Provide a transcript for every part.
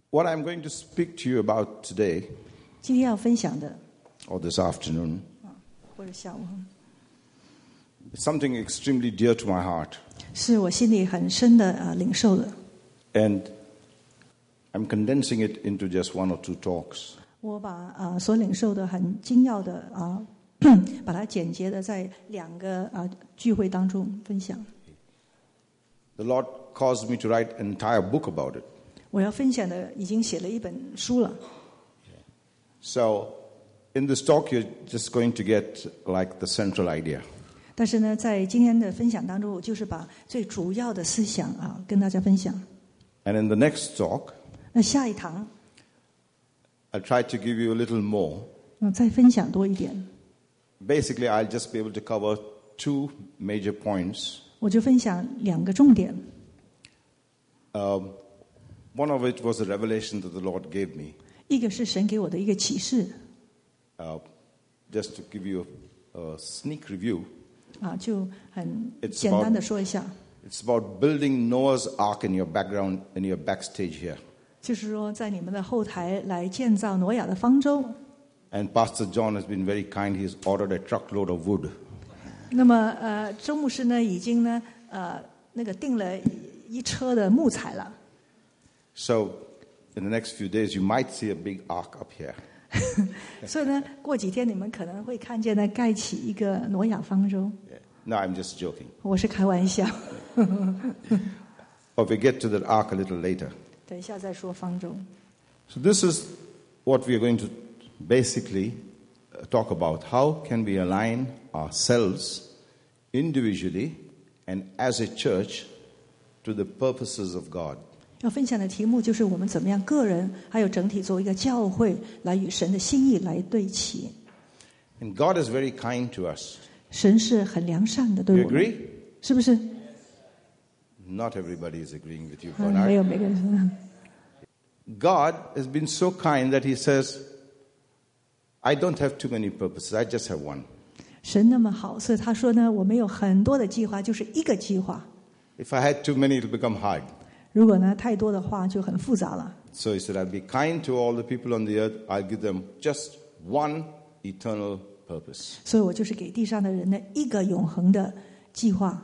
What I'm going to speak to you about today, 今天要分享的 or this afternoon, 或者下午 is something extremely dear to my heart. 是我心里很深的领受的。 And I'm condensing it into just one or two talks. 我把所领受的很精要的把它简洁的在2个聚会当中分享。 The Lord caused me to write an entire book about it. 我要分享的已经写了一本书了。 So, in this talk, you're just going to get like the central idea. 但是呢，在今天的分享当中，我就是把最主要的思想跟大家分享。 And in the next talk, 那下一堂， I'll try to give you a little more. 再分享多一点。 Basically, I'll just be able to cover 2 major points. 我就分享2个重点。 One of it was a revelation that the Lord gave me. 一个是神给我的一个启示。 Just to give you a sneak review. 就很简单的说一下。 It's about building Noah's Ark in your background, in your backstage here. 就是说，在你们的后台来建造挪亚的方舟。 And Pastor John has been very kind. He's ordered a truckload of wood. 那么周牧师呢，已经呢订了一车的木材了。 So, in the next few days, you might see a big ark up here. 所以呢，过几天你们可能会看见呢，盖起一个挪亚方舟。 No, I'm just joking. 我是开玩笑。 But we get to that ark a little later. 等一下再说方舟。 So this is what we are going to basically talk about. How can we align ourselves individually and as a church to the purposes of God? 要分享的题目就是我们怎么样个人还有整体作为一个教会来与神的心意来对齐。 And God is very kind to us. 神是很良善的，对 You 我们， agree? 是不是？ Not everybody is agreeing with you, 没 Bernard. 有每个人。 God has been so kind that He says, I don't have too many purposes, I just have one. 神那么好，所以他说呢，我们有很多的计划，就是一个计划。 If I had too many, it'll become hard. 如果呢太多的话，就很复杂了。 So He said, I'll be kind to all the people on the earth. I'll give them just one eternal purpose. 所以我就是给地上的人呢一个永恒的计划。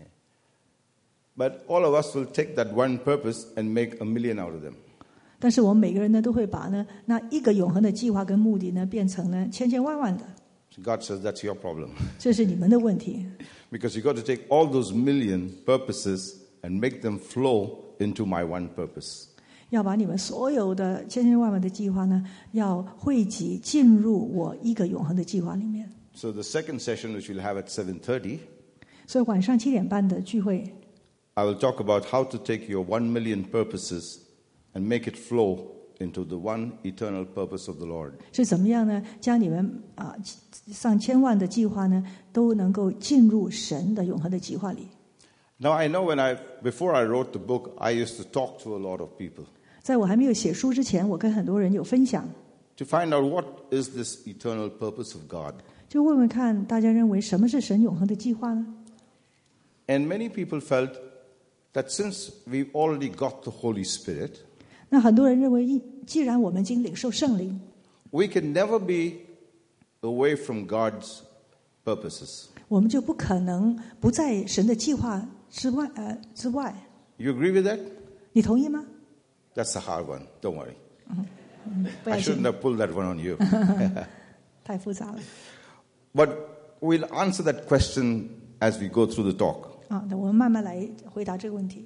But all of us will take that one purpose and make a million out of them. 但是我们每个人呢都会把呢那一个永恒的计划跟目的呢变成呢千千万万的。 So God says, that's your problem. 这是你们的问题。 Because you've got to take all those million purposes and make them flow into my one purpose. 要把你们所有的千千万万的计划呢，要汇集进入我一个永恒的计划里面。 So the second session, which we'll have at 7:30, 所以晚上7点半的聚会， I will talk about how to take your 1 million purposes and make it flow into the one eternal purpose of the Lord. 是怎么样呢？将你们上千万的计划呢，都能够进入神的永恒的计划里。 Now I know before I wrote the book, I used to talk to a lot of people 在我还没有写书之前，我跟很多人有分享， to find out what is this eternal purpose of God. 就问问看大家认为什么是神永恒的计划呢？ And many people felt that since we've already got the Holy Spirit, 那很多人认为，既然我们已经领受圣灵， we can never be away from God's purposes. 我们就不可能不在神的计划之外。 You agree with that? 你同意吗？ That's a hard one. Don't worry. 不要 I 紧 shouldn't have pulled that one on you. 太复杂了。 But we'll answer that question as we go through the talk. 那我们慢慢来回答这个问题。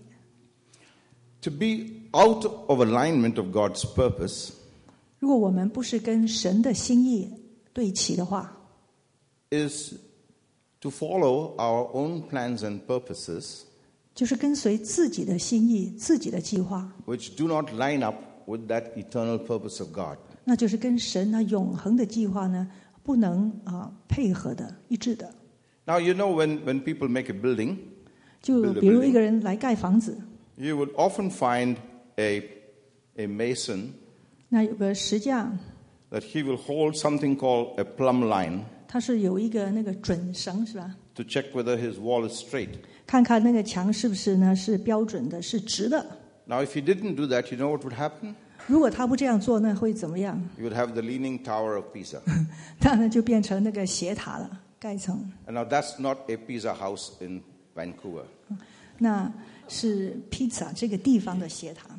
To be out of alignment of God's purpose 如果我们不是跟神的心意对齐的话， is to follow our own plans and purposes 就是跟随自己的心意、自己的计划， which do not line up with that eternal purpose of God. 那就是跟神那永恒的计划呢不能配合的、一致的。 Now, you know when people make a building, 就比如一个人来盖房子， you would often find a mason 那有个石匠， that he will hold something called a plumb line 他是有一个那个准绳，是吧？ to check whether his wall is straight. 看看那个墙是不是呢是标准的，是直的。 Now, if he didn't do that, you know what would happen? 如果他不这样做，那会怎么样？ You would have the Leaning Tower of Pisa. 当然就变成那个斜塔了，盖成。 And now that's not a pizza house in Vancouver. 那是披萨这个地方的斜塔。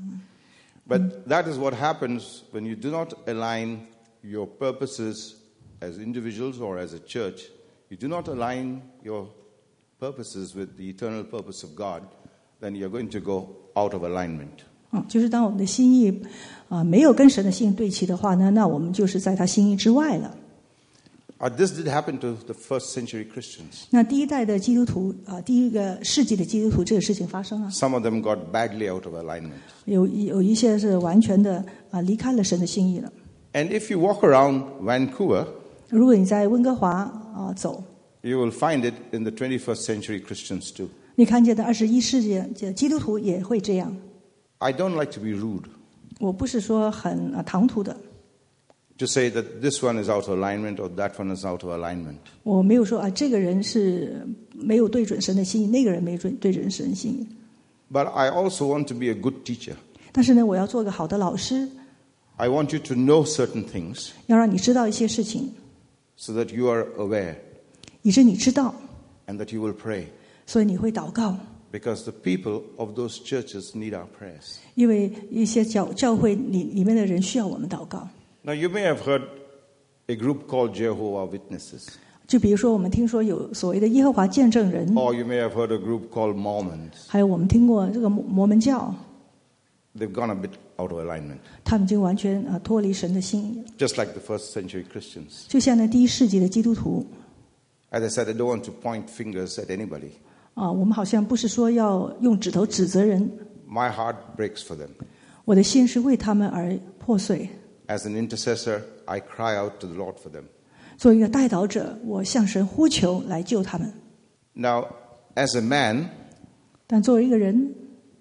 But that is what happens when you do not align your purposes as individuals or as a church. You do not align your purposes with the eternal purpose of God, then you're going to go out of alignment. 就是当我们的心意没有跟神的心意对齐的话呢，那我们就是在他心意之外了。 This did happen to the first century Christians. 那第一代的基督徒第一个世纪的基督徒，这个事情发生了。 Some of them got badly out of alignment. 有一些是完全的离开了神的心意了。 And if you walk around Vancouver, 如果你在温哥华走， you will find it in the 21st century Christians too. 你看见的21世纪的基督徒也会这样。 I don't like to be rude. 我不是说很唐突的， To say that this one is out of alignment or that one is out of alignment. 我没有说这个人是没有对准神的心意，那个人没对准神的心意。 But I also want to be a good teacher. 但是呢，我要做个好的老师， I want you to know certain things 要让你知道一些事情， so that you are aware 以致你知道， and that you will pray. 所以你会祷告。 Because the people of those churches need our prayers. 因为一些教会里面的人需要我们祷告。 Now you may have heard a group called Jehovah's Witnesses. 就比如说，我们听说有所谓的耶和华见证人， Or you may have heard a group called Mormons. 还有我们听过这个摩门教， They've gone a bit out of alignment. 他们已经完全脱离神的心意了。 Just like the first century Christians. 就像那第一世纪的基督徒 As I said, I don't want to point fingers at anybody. 我们好像不是说要用指头指责人， My heart breaks for them. 我的心是为他们而破碎。 As an intercessor, I cry out to the Lord for them. 作为一个代祷者，我向神呼求来救他们。 Now, as a man, 但作为一个人，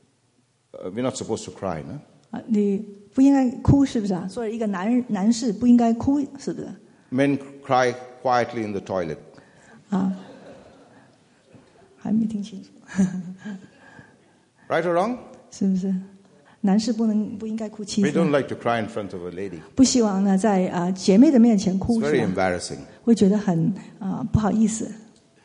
we're not supposed to cry, no? 你不应该哭，是不是啊？作为一个男士不应该哭，是不是？ Men cry quietly in the toilet. 还没听清楚， Right or wrong? 是不是？男士不应该哭泣 We don't like to cry in front of a lady. 不希望呢在姐妹的面前 It's 哭， very 是吧？ embarrassing. 会觉得很不好意思。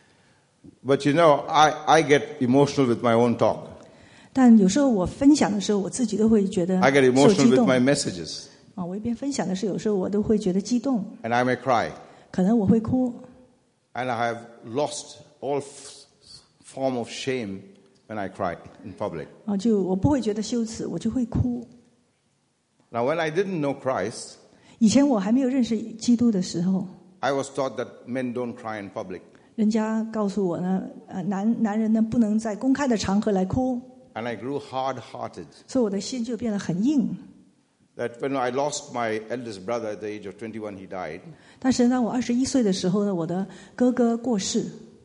But you know, I get emotional with my own talk. 但有时候我分享的时候，我自己都会觉得 I get 受 emotional 激 with 动 my messages. 我一边分享的时候，有时候我都会觉得激动， And I may cry. 可能我会哭。 And I have lost all form of shame when I cry in public. 我不会觉得羞耻，我就会哭。 Now, when I didn't know Christ, 以前我还没有认识基督的时候， I was taught that men don't cry in public. 人家告诉我呢，男人呢不能在公开的场合来哭， And I grew hard-hearted. 所以我的心就变得很硬。 That when I lost my eldest brother at the age of 21, he died. 但是当我21岁的时候呢，我的哥哥过世，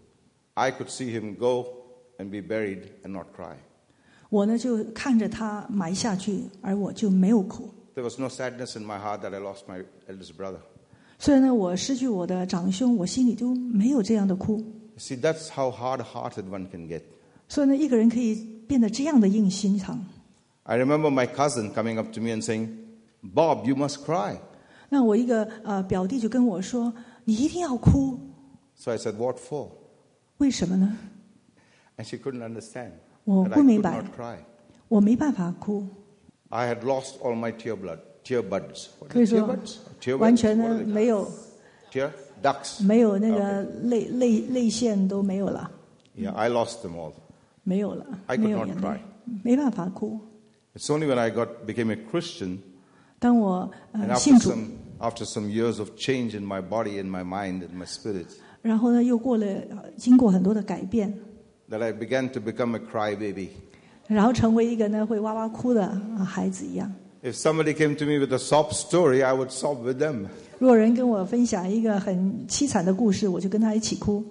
I could see him go and be buried and not cry. 我呢就看着他埋下去，而我就没有哭。 There was no sadness in my heart that I lost my eldest brother. 虽然呢我失去我的长兄，我心里就没有这样的哭。 See, that's how hard-hearted one can get. 所以呢，一个人可以变得这样的硬心肠。 I remember my cousin coming up to me and saying, Bob, you must cry. 那我一个表弟就跟我说：“你一定要哭， So I said, what for? 为什么呢？ And she couldn't understand 我 that I 不明 could 白， not cry. 我没办法哭。 I had lost all my tear buds. What 可以 are 说 tear buds? Tear 完 buds? 全 What 呢 are they? 没有 Tear? Ducts. 没有那个泪腺都没有了， Yeah, I lost them all. 没有了， I 没 could 有 not 眼 cry. 泪，没办法哭。 It's only when I became a Christian 当我 and 信主， after some years of change in my body, in my mind, in my spirit, 然后呢又经过很多的改变， that I began to become a crybaby. 然后成为一个呢会哇哇哭的孩子一样。 If somebody came to me with a sob story, I would sob with them. 如果人跟我分享一个很凄惨的故事，我就跟他一起哭。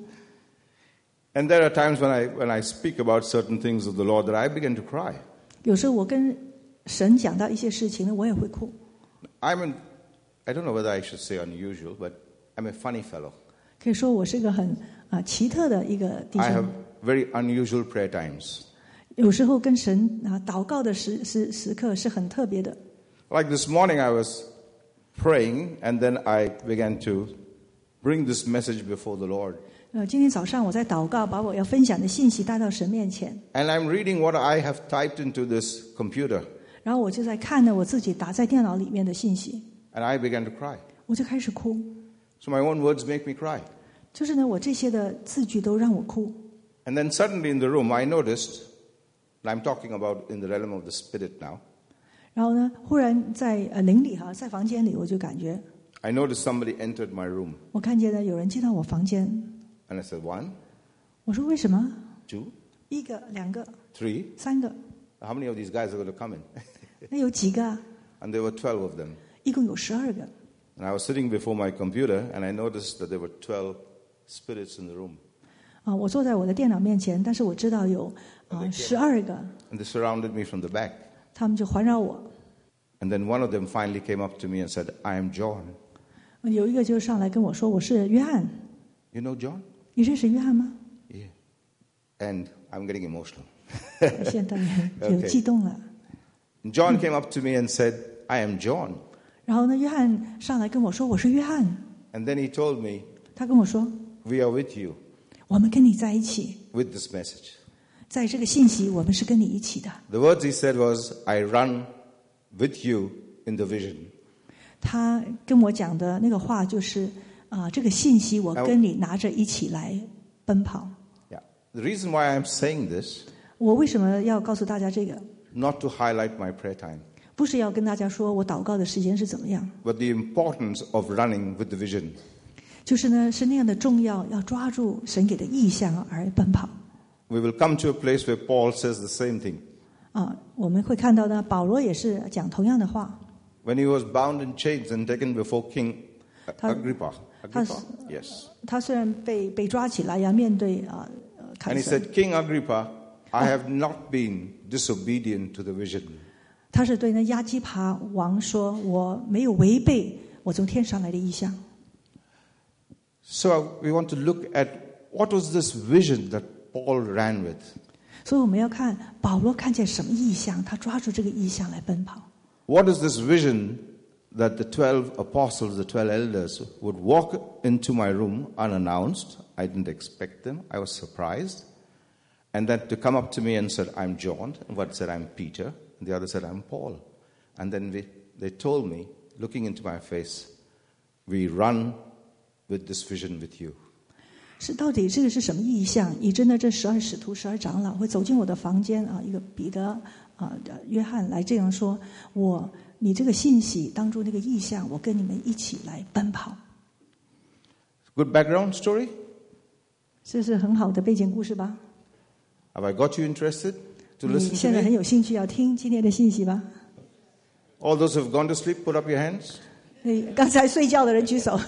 And there are times when I speak about certain things of the Lord that I begin to cry. 有时候我跟神讲到一些事情呢，我也会哭。 I don't know whether I should say unusual, but I'm a funny fellow. 可以说我是个很奇特的一个弟 I have 兄， very unusual prayer times. 有时候跟神祷告的时刻是很特别的。 Like this morning I was praying and then I began to bring this message before the Lord. 今天早上我在祷告，把我要分享的信息带到神面前。 And I'm reading what I have typed into this computer. 然后我就在看呢我自己打在电脑里面的信息。 And I began to cry. 我就开始哭。 So my own words make me cry. 就是呢，我这些的字句都让我哭。 And then suddenly in the room I noticed, and I'm talking about in the realm of the spirit now. 然后呢，忽然在灵里在房间里，我就感觉 I noticed somebody entered my room. 我看见呢有人进到我房间。 And I said, 1, 我说为什么 ？2, 一个、两个、 3. 三个？ How many of these guys are going to come in? 那有几个啊？ And there were 12 of them. 一共有12个。 And I was sitting before my computer and I noticed that there were 12 spirits in the room. 我坐在我的电脑面前，但是我知道有12个。 And they surrounded me from the back. 他们就环绕我。 And then one of them finally came up to me and said, I am John. 有一个就上来跟我说：“我是约翰。” You know John? 你认识约翰吗？ Yeah. And I'm getting emotional. 现在有激动了。 And John came up to me and said, I am John. 然后呢，约翰上来跟我说：“我是约翰。” And then he told me, 他跟我说 we are with you.：“ 我们跟你在一起， with this message. 在这个信息，我们是跟你一起的。” The words he said was, I run with you in the vision. 他跟我讲的那个话就是这个信息我跟你拿着一起来奔跑。 Yeah. The reason why I'm saying this, 我为什么要告诉大家这个？ not to highlight my prayer time, 不是要跟大家说我祷告的时间是怎么样， but the importance of running with the vision. 就是呢是那样的重要，要抓住神给的意象而奔跑。 We will come to a place where Paul says the same thing. 我们会看到呢，保罗也是讲同样的话。 When he was bound in chains and taken before King Agrippa. Yes. 他虽然被抓起来要面对凯 And he 撒， said, King Agrippa, I have not been disobedient to the vision. 他是对那亚基帕王说：“我没有违背我从天上来的意象。” So we want to look at what was this vision that Paul ran with. 所以我们要看保罗看见什么意象，他抓住这个意象来奔跑。 What is this vision that the 12 apostles, the 12 elders, would walk into my room unannounced? I didn't expect them. I was surprised. And then to come up to me and said, I'm John. And one said, I'm Peter. And the other said, I'm Paul. And then they told me, looking into my face, we run with this vision with you. 是到底这个是什么意象？以致呢，这12使徒、12长老会走进我的房间一个彼得约翰来这样说：你这个信息当中那个意象，我跟你们一起来奔跑。 Good background story? 这是很好的背景故事吧？ Have I got you interested to 你 listen 现 to 在很 me? 有兴趣要听今天的信息吧？ All those who have gone to sleep, put up your hands. 刚才睡觉的人举手。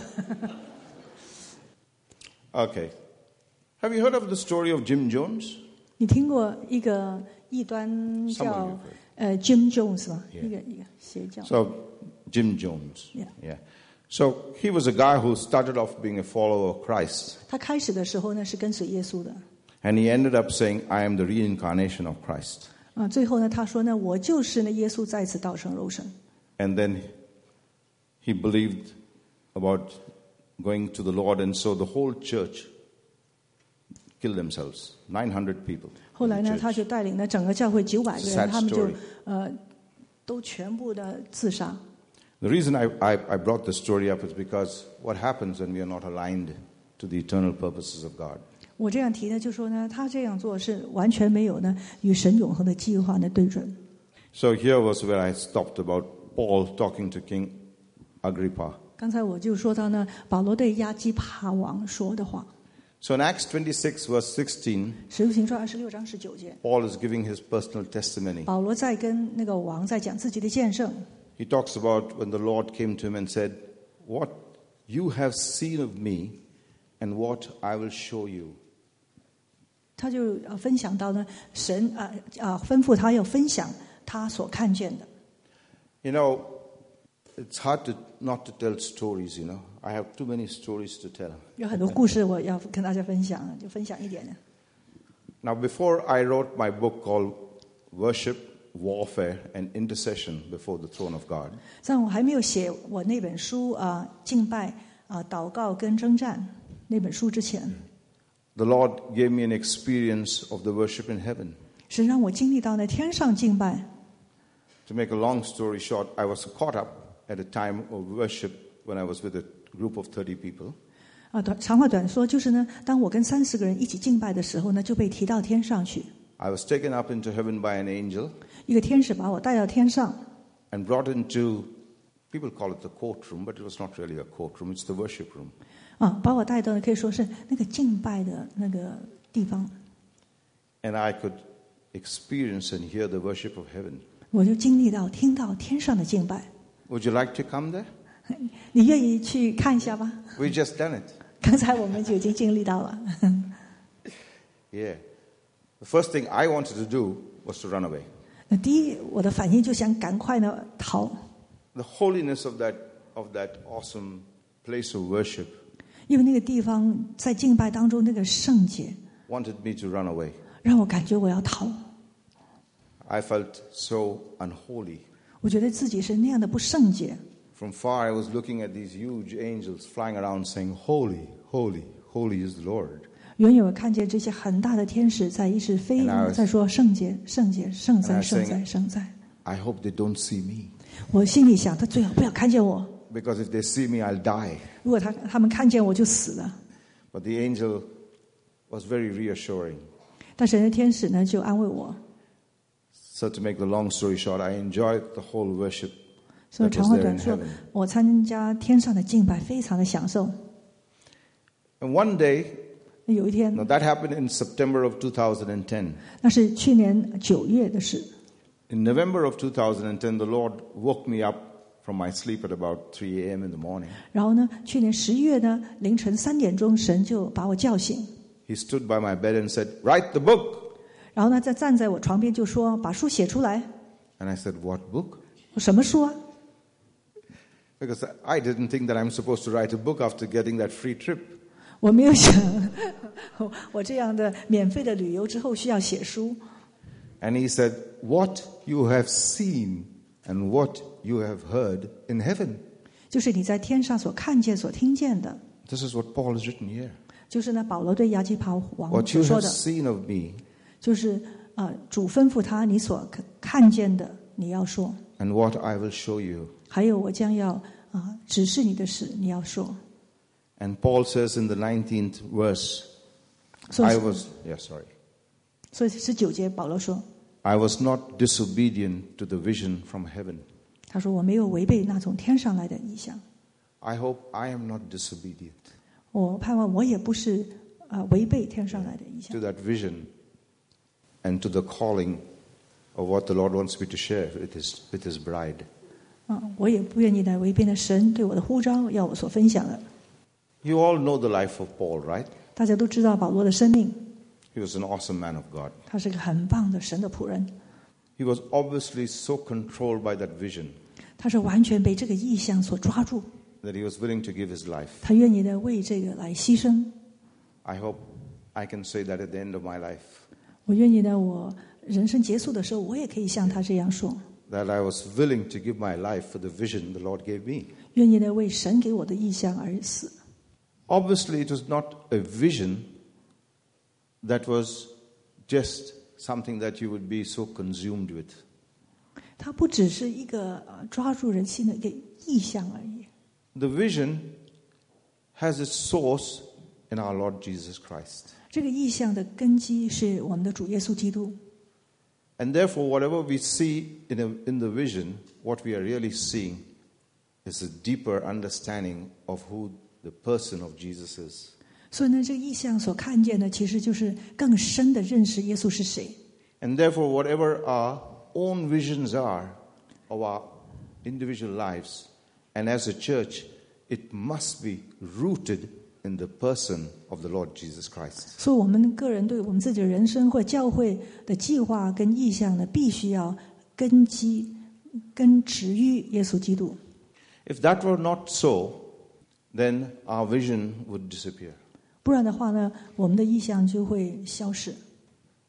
Okay. Have you heard of the story of Jim Jones? 你听过一个异端叫Jim Jones 吗？ Yeah. 一个邪教。 So, Jim Jones. Yeah. So, he was a guy who started off being a follower of Christ. 他开始的时候呢是跟随耶稣的。 And he ended up saying, I am the reincarnation of Christ. 最后呢，他说呢，我就是呢耶稣再次道成肉身。 And then he believed about going to the Lord, and so the whole church killed themselves. 900 people. 后来 in the 呢， church. 他就带领了整个教会900个 It's a 人， sad 他们就 story. 都全部的自杀。 The reason I brought this story up is because what happens when we are not aligned to the eternal purposes of God. 我这样提呢，就说呢，他这样做是完全没有呢与神永恒的计划呢对准。 So here was where I stopped about Paul talking to King Agrippa. 刚才我就说到呢，保罗对亚基帕王说的话， So in Acts 26 verse 16, 使徒行传26章19节， Paul is giving his personal testimony. 保罗在跟那个王在讲自己的见证。 He talks about when the Lord came to him and said, What you have seen of me and what I will show you. 他就分享到呢，神吩咐他要分享他所看见的。 You know, it's hard not to tell stories, you know. I have too many stories to tell. 有很多故事我要跟大家分享，就分享一点呢。 Now, before I wrote my book called Worship, Warfare, and Intercession Before the Throne of God, 在我还没有写我那本书敬拜祷告跟征战那本书之前， the Lord gave me an experience of the worship in heaven. 神让我经历到那天上敬拜。 To make a long story short, I was caught up at a time of worship when I was with a group of 30 people. 长话短说，就是呢，当我跟30个人一起敬拜的时候呢，就被提到天上去。 I was taken up into heaven by an angel 一个天使把我带到天上， and brought into, people call it the courtroom, but it was not really a courtroom, it's the worship room. 把我带到可以说是那个敬拜的那个地方， And I could experience and hear the worship of heaven. 我就经历到听到天上的敬拜。 Would you like to come there? 你愿意去看一下吗？ We just done it. 刚才我们就已经经历到了。 Yeah. The first thing I wanted to do was to run away. 那第一，我的反应就想赶快呢逃， The holiness of that awesome place of worship 因为那个地方在敬拜当中那个圣洁， wanted me to run away. 让我感觉我要逃。 I felt so unholy. 我觉得自己是那样的不圣洁。 From far I was looking at these huge angels flying around saying, Holy, holy, holy is the Lord. 远远我看见这些很大的天使在一直飞，在说圣洁，圣洁，圣哉，圣哉，圣哉。 I hope they don't see me. 我心里想，他最好不要看见我， Because if they see me, I'll die. 如果他们看见我就死了。 But the angel was very reassuring. 但神的天使呢就安慰我。 So to make the long story short, I enjoyed the whole worship 所以 that 长 was 话 there 短 in 说 heaven.， 我参加天上的敬拜，非常的享受。 And one day, 有一天， now that happened in September of 2010. 那是去年9月的事。 In November of 2010, the Lord woke me up from my sleep at about 3 a.m. in the morning. 然后呢，去年11月呢，凌晨3点钟，神就把我叫醒。 He stood by my bed and said, Write the book. 然后呢，再站在我床边就说：“把书写出来。 And I said, What book? ” 我什么书啊？ Because I didn't think that I'm supposed to write a book after getting that free trip. 我没有想，我这样的免费的旅游之后需要写书。 And he said, What you have seen and what you have heard in heaven. 就是你在天上所看见、所听见的。 This is what Paul has written here. 就是呢，保罗对亚基帕王 What 所 you 说 have 的， seen of me 就是主吩咐他，你所看见的你要说， and what I will show you. 还有我将要指示你的事你要说。 And Paul says in the 19th verse, 所 I 以 was, yeah, sorry. 所以19节保罗说， I was not disobedient to the vision from heaven. 他说我没有违背那从天上来的意象， I hope I am not disobedient 我盼望我也不是违背天上来的意象 to。that vision and to the calling of what the Lord wants me to share with his bride. 我也不愿意来违背那神对我的呼召，要我所分享的。 You all know the life of Paul, right? 大家都知道保罗的生命， He was an awesome man of God. 他是个很棒的神的仆人， He was obviously so controlled by that vision 他是完全被这个意象所抓住， that he was willing to give his life. 他愿意的为这个来牺牲。 I hope I can say that at the end of my life, 我愿意呢，我人生结束的时候，我也可以像他这样说， that I was willing to give my life for the vision the Lord gave me. 愿意呢为神给我的意象而死。 Obviously, it was not a vision that was just something that you would be so consumed with. 它不只是一个抓住人心的一个意象而已。 The vision has its source in our Lord Jesus Christ. 这个意象的根基是我们的主耶稣基督。 And therefore, whatever we see in the vision, what we are really seeing is a deeper understanding of who the person of Jesus is. 所以呢，这个意象所看见的，其实就是更深的认识耶稣是谁。 And therefore, whatever our own visions are of our individual lives, and as a church, it must be rooted in the person of the Lord Jesus Christ. 所以，我们个人对我们自己的人生或教会的计划跟意向呢，必须要根植于耶稣基督。 If that were not so, then our vision would disappear. 不然的话呢，我们的意向就会消失。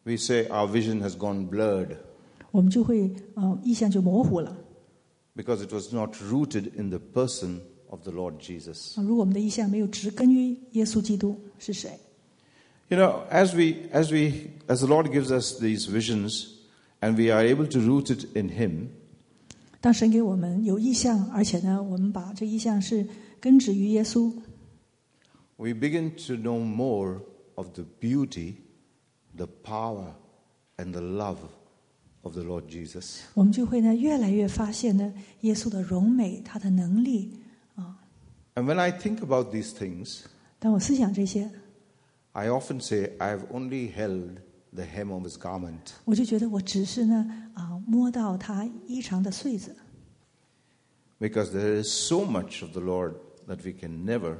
we say our vision has gone blurred 我们就会意象就模糊了。 because it was not rooted in the person of the Lord Jesus. 如果我们的意象没有植根于耶稣基督是谁？ You know, as the Lord gives us these visions and we are able to root it in Him, 当神给我们有意象，而且呢，我们把这意象是根植于耶稣， we begin to know more of the beauty, the power, and the love of the Lord Jesus. 我们就会呢越来越发现呢耶稣的荣美，他的能力啊。 And when I think about these things, 当我思想这些， I often say, I've only held the hem of His garment. 我就觉得我只是呢摸到他衣裳的穗子， Because there is so much of the Lord that we can never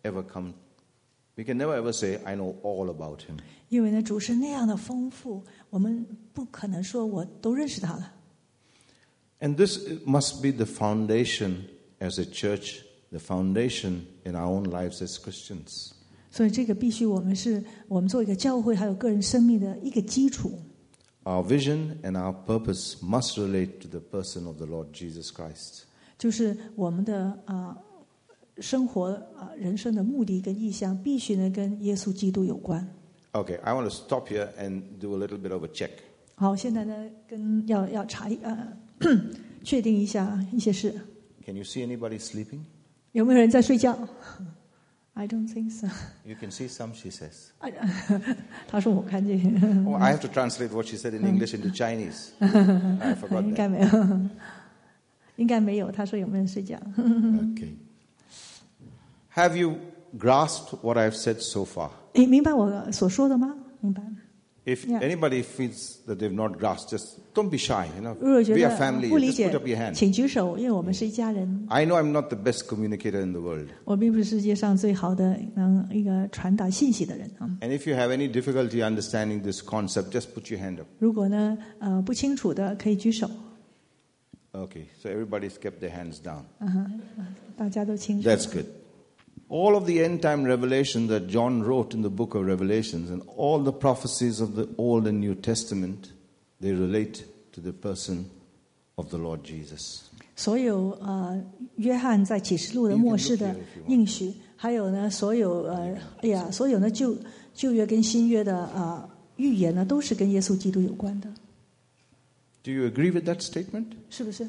ever say, I know all about Him. 因为呢主是那样的丰富，我们不可能说我都认识他了。 And this must be the foundation as a church, the foundation in our own lives as Christians. 所以这个必须我们做一个教会还有个人生命的一个基础。 Our vision and our purpose must relate to the person of the Lord Jesus Christ. 就是我们的生活人生的目的跟意向必须呢跟耶稣基督有关。 Okay, I want to stop here and do a little bit of a check. 好，现在呢要查确定一下一些事。 Can you see anybody sleeping? 有没有人在睡觉 ？I don't think so. You can see some, she says. 他说我看见。 Oh, I have to translate what she said in English into Chinese. I forgot 应 that. 该没有，应该没有。他说有没有人睡觉？ Okay. Have you grasped what I've said so far? 你明白我所说的吗？明白。 If Yeah. anybody feels that they've not grasped, just don't be shy. You know, 如果觉 we are 得 family. 不理 Just 解 put up your hand. 请举手，因为我们是一家人。 I know I'm not the best communicator in the world. 我并不是世界上最好的能一个传达信息的人啊。 And if you have any difficulty understanding this concept, just put your hand up. 如果呢不清楚的可以举手。 Okay, so everybody's kept their hands down. 大家都清楚。 That's good. All of the end time revelation that John wrote in the book of Revelations and all the prophecies of the Old and New Testament, they relate to the person of the Lord Jesus. 所有约翰在启示录的末世的应许，还有呢所有所有呢旧约跟新约的预言呢，都是跟耶稣基督有关的。 Do you agree with that statement? 是不是？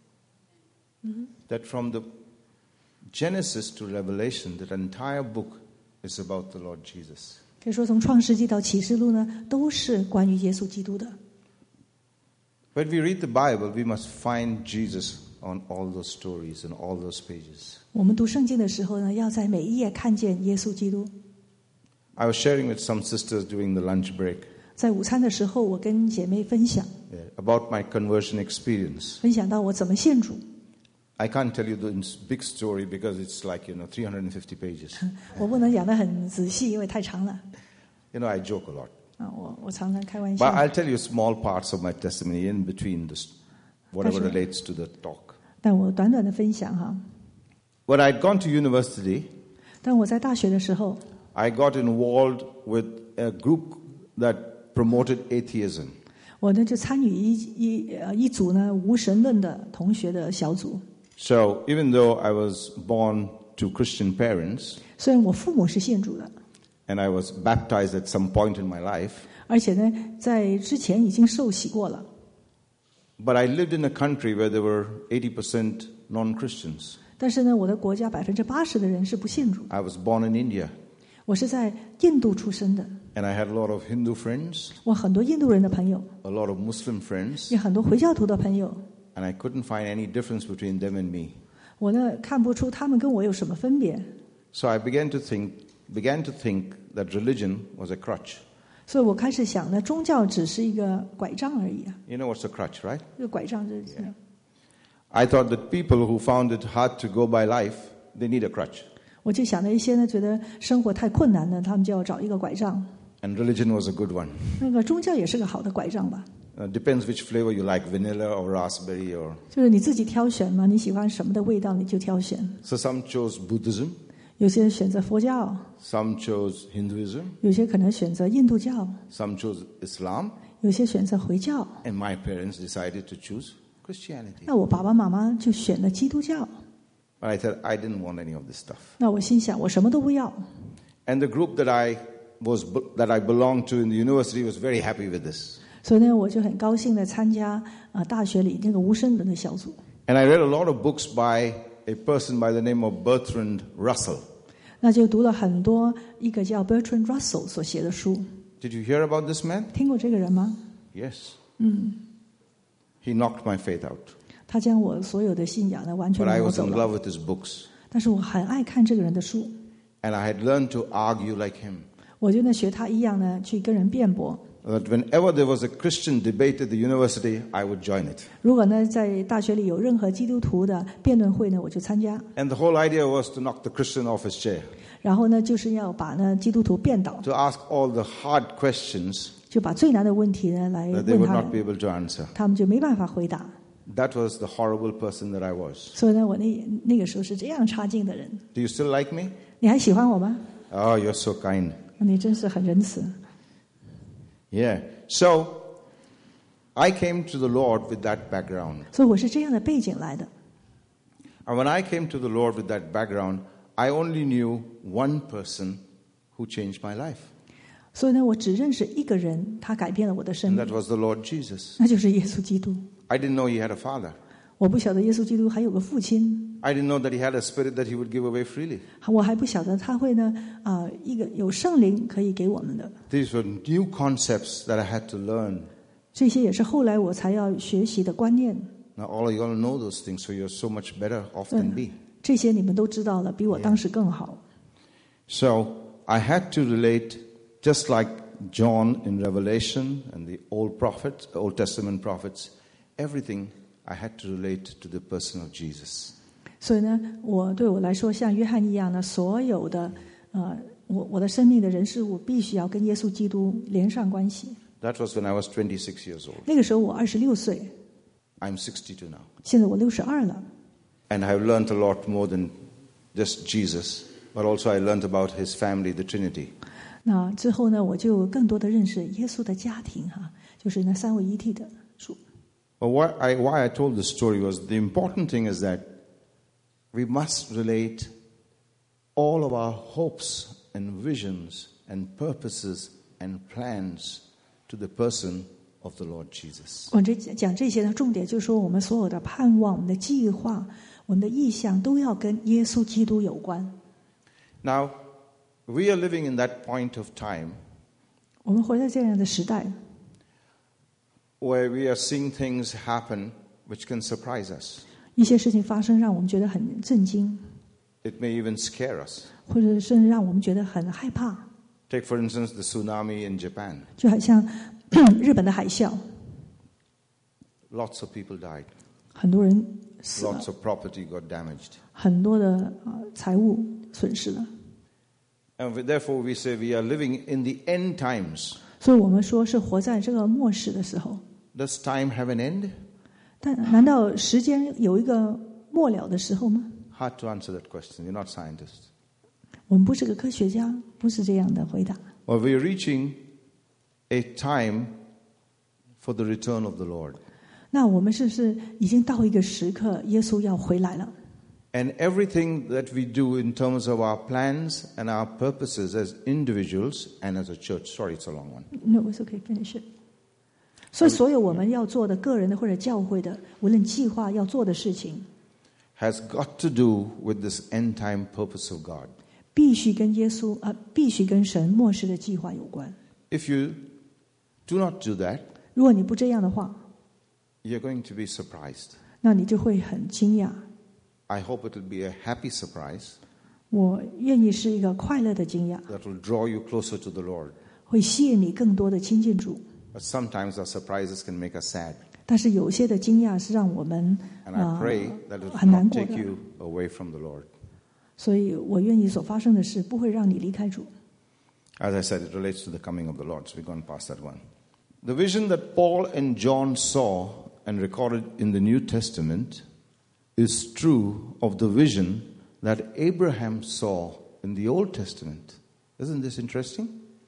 That from the Genesis to Revelation, that entire book is about the Lord Jesus. 可以说从创世纪到启示录呢，都是关于耶稣基督的。 When we read the Bible, we must find Jesus on all those stories and all those pages. 我们读圣经的时候呢，要在每一页看见耶稣基督。 I was sharing with some sisters during the lunch break 在午餐的时候，我跟姐妹分享 about my conversion experience. 分享到我怎么信主。 I can't tell you the big story because it's like, 350 pages. 我不能讲得很仔细，因为太长了。 I joke a lot. 我常常开玩 But 笑。 I'll tell you small parts of my testimony in between whatever That's right. relates to the talk. 但我短短的分享哈。 When I'd gone to university, 当我在大学的时候， I got involved with a group that promoted atheism. 我呢就参与一组呢无神论的同学的小组。 So even though I was born to Christian parents, 虽然我父母是信主的， and I was baptized at some point in my life, 而且呢在之前已经受洗过了， but I lived in a country where there were 80% non-Christians. 但是呢我的国家80%的人是不信主。 I was born in India, 我是在印度出生的， and I had a lot of Hindu friends, 我很多印度人的朋友， a lot of Muslim friends, 也很多回教徒的朋友。 and I couldn't find any difference between them and me. 我呢看不出他们跟我有什么分别， So I began to think that religion was a crutch. 所以我开始想呢，宗教只是一个拐杖而已啊。 You know what's a crutch, right? 这个拐杖就是 I thought that people who found it hard to go by life, they need a crutch. 我就想到一些呢，觉得生活太困难了，他们就要找一个拐杖。 And religion was a good one. 那个宗教也是个好的拐杖吧， Depends which flavor you like, vanilla or raspberry or... 就是你自己挑选嘛，你喜欢什么的味道你就挑选。 So some chose Buddhism, 有些选择佛教， some chose Hinduism, 有些可能选择印度教， some chose Islam, 有些选择回教。 and my parents decided to choose Christianity. 那我爸爸妈妈就选了基督教。 But I said I didn't want any of this stuff. 那我心想，我什么都不要。 And the group that I belonged to in the university was very happy with this. 所以呢，我就很高兴的参加大学里那个无神论的小组。 And I read a lot of books by a person by the name of Bertrand Russell. 那就读了很多一个叫 Bertrand Russell 所写的书。 Did you hear about this man? 听过这个人吗？ Yes. He knocked my faith out. 他将我所有的信仰呢完全 But I 拿 was 走 in 了。 love with his books. 但是我很爱看这个人的书， And I had learned to argue like him. 我就呢学他一样呢去跟人辩驳。 That whenever there was a Christian debate at the university, I would join it. 如果呢在大学里有任何基督徒的辩论会呢，我就参加。 And the whole idea was to knock the Christian off his chair, 然后呢，就是要把呢基督徒辩倒， to ask all the hard questions 就把最难的问题呢来 that they 问 would 他 not be 们， able to answer. 他们就没办法回答。 That was the horrible person that I was. 所以呢，我那个时候是这样差劲的人。 Do you still like me? 你还喜欢我吗？ Oh, you're so kind. 你真是很仁慈。 Yeah. So, I came to the Lord with that background. 所以我是这样的背景来的。 And when I came to the Lord with that background, I only knew one person who changed my life. 所以呢，我只认识一个人，他改变了我的生 And 命 that，was the Lord Jesus. 那就是耶稣基督。 I didn't know he had a father. 我不晓得耶稣基督还有个父亲， I didn't know that he had a spirit that he would give away freely. 我还不晓得他会呢一个有圣灵可以给我们的。 These were new concepts that I had to learn. 这些也是后来我才要学习的观念。 Now, all of you all know those things, so you're so much better off than me. 这些你们都知道了，比我当时更好。 So, I had to relate, just like John in Revelation and the Old Testament prophets, everything I had to relate to the person of Jesus. 所以呢，对我来说，像约翰一样呢，所有的我的生命的人事物，必须要跟耶稣基督连上关系。 That was when I was 26 years old. 那个时候我26岁， I'm 62 now. 现在我62了。 And I've learned a lot more than just Jesus, but also I learned about his family, the Trinity. 那之后呢，我就更多的认识耶稣的家庭就是那三位一体的主。 But why I told this story was the important thing is that we must relate all of our hopes and visions and purposes and plans to the person of the Lord Jesus. 我讲这些的重点就是说，我们所有的盼望、我们的计划、我们的意向，都要跟耶稣基督有关。 Now, we are living in that point of time 我们活在这样的时代， where we are seeing things happen which can surprise us. 一些事情发生，让我们觉得很震惊， It may even scare us. 或者甚至让我们觉得很害怕。 Take, for instance, the tsunami in Japan. 就好像日本的海啸， Lots of people died. 很多人死了 Lots，of property got damaged. 很多的财物损失了。 And therefore we say we are living in the end times. 所以我们说是活在这个末世的时候。 Does time have an end? 但难道时间有一个末了的时候吗？ Hard to answer that question. You're not scientists. 我们不是个科学家，不是这样的回答。 Well, we're reaching a time for the return of the Lord. 那我们是不是已经到一个时刻，耶稣要回来了？ And everything that we do in terms of our plans and our purposes as individuals and as a church. Sorry, it's a long one. No, it's okay, finish it. 所以，所有我们要做的个人的或者教会的，无论计划要做的事情， has got to do with this end time purpose of God. 必须跟耶稣必须跟神末世的计划有关。 If you do not do that, 如果你不这样的话， you're going to be surprised. 那你就会很惊讶。 I hope it will be a happy surprise 我愿意是一个快乐的惊讶， that will draw you closer to the Lord. 会吸引你更多的亲近主。 But sometimes our surprises can make us sad. 但是有些的惊讶是让我们 And I pray that it 很 will 难 not 过 take 的。 you away from the Lord. 所以我愿意所发生的事不会让你离开主。 As I said, it relates to the coming of the Lord. So we've gone past that one. The vision that Paul and John saw and recorded in the New Testament is true of the vision that Abraham saw in the Old Testament. Isn't this interesting?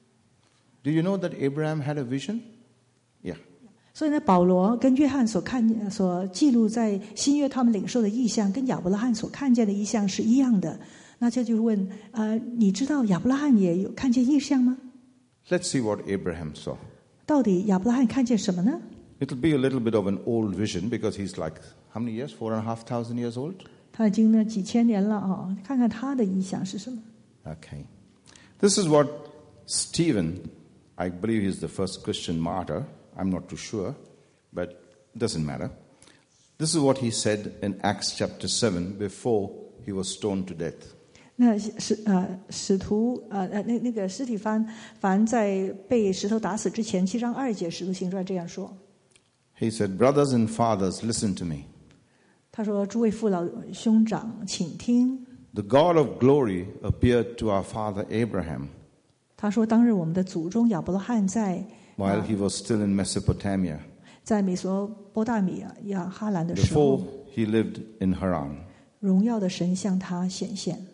Do you know that Abraham had a vision? Yeah. 所以呢，保罗跟约翰所记录在新约他们领受的异象，跟亚伯拉罕所看见的异象是一样的。那这就问，你知道亚伯拉罕也有看见异象吗？ Let's see what Abraham saw. 到底亚伯拉罕看见什么呢？ It'll be a little bit of an old vision because he's like, how many years? 4,500 years old? 他已经呢几千年了啊，看看他的异象是什么。 Okay. This is what Stephen, I believe he's the first Christian martyr. I'm not too sure, but it doesn't matter. This is what he said in Acts chapter 7 before he was stoned to death. 那使徒那个司提反在被石头打死之前，7章2节，使徒行传这样说。 He said, "Brothers and fathers, listen to me." 他说：“诸位父老兄长，请听。 The God of glory appeared to our father Abraham 他说：“当日我们的祖宗亚伯拉罕在 while he was still in Mesopotamia, 在美索波大米亚哈兰的时候， before he lived in Haran." 荣耀的神向他显现。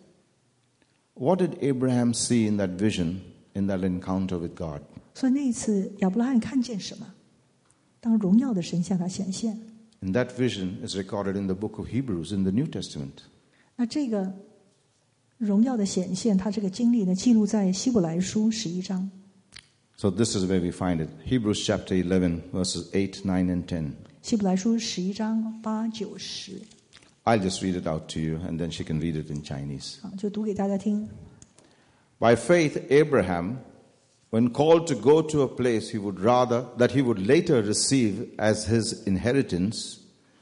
What did Abraham see in that vision, in that encounter with God? 所以那一次亚伯拉罕看见什么？当荣耀的神向他显现。 And that vision is recorded in the book of Hebrews in the New Testament. 那这个荣耀的显现，他这个经历呢，记录在希伯来书11章。 So this is where we find it. Hebrews chapter 11, verses 8, 9, and 10. 希伯来书11章8、9、10。 I'll just read it out to you, and then she can read it in Chinese. 就读给大家听。 By faith, Abraham, when called to go to a place he would later receive as his inheritance,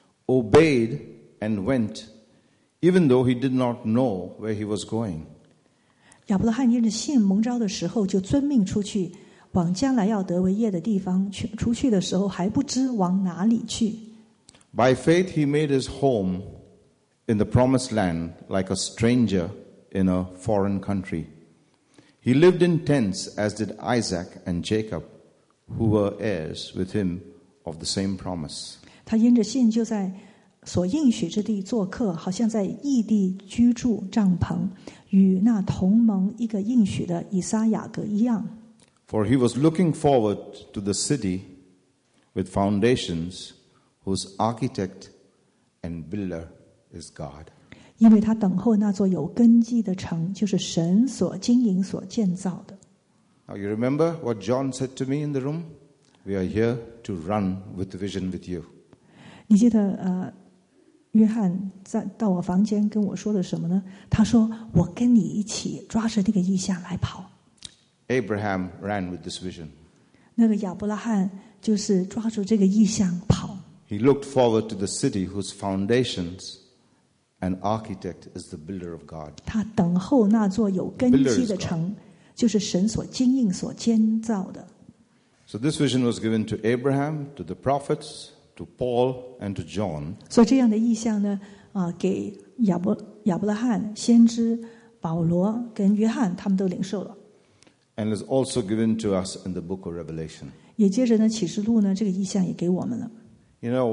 obeyed and went, even though he did not know where he was going. 亚伯拉罕因着信蒙召的时候，就遵命出去，往将来要得为业的地方去。出去的时候还不知往哪里去。 By faith, he made his home in the promised land like a stranger in a foreign country. He lived in tents, as did Isaac and Jacob, who were heirs with him of the same promise. 他因着信，就在所应许之地做客，好像在异地居住帐篷，与那同盟一个应许的以撒、雅各一样。 For he was looking forward to the city with foundations, whose architect and builder is God. 因为他等候那座有根基的城，就是神所经营、所建造的。 Now you remember what John said to me in the room? We are here to run with the vision with you. 你记得约翰到我房间跟我说的什么呢？他说：“我跟你一起抓着那个意象来跑。” Abraham ran with this vision. 那个亚伯拉罕就是抓住这个意象跑。 He looked forward to the city whose foundations and architect is the builder of God. 他等候那座有根基的城，就是神所经营、所建造的。 So this vision was given to Abraham, to the prophets, to Paul, and to John. 所以这样的意象呢，给亚伯拉罕、先知保罗跟约翰他们都领受了。 And is also given to us in the book of Revelation. 也接着呢，启示录呢这个意象也给我们了。 You know,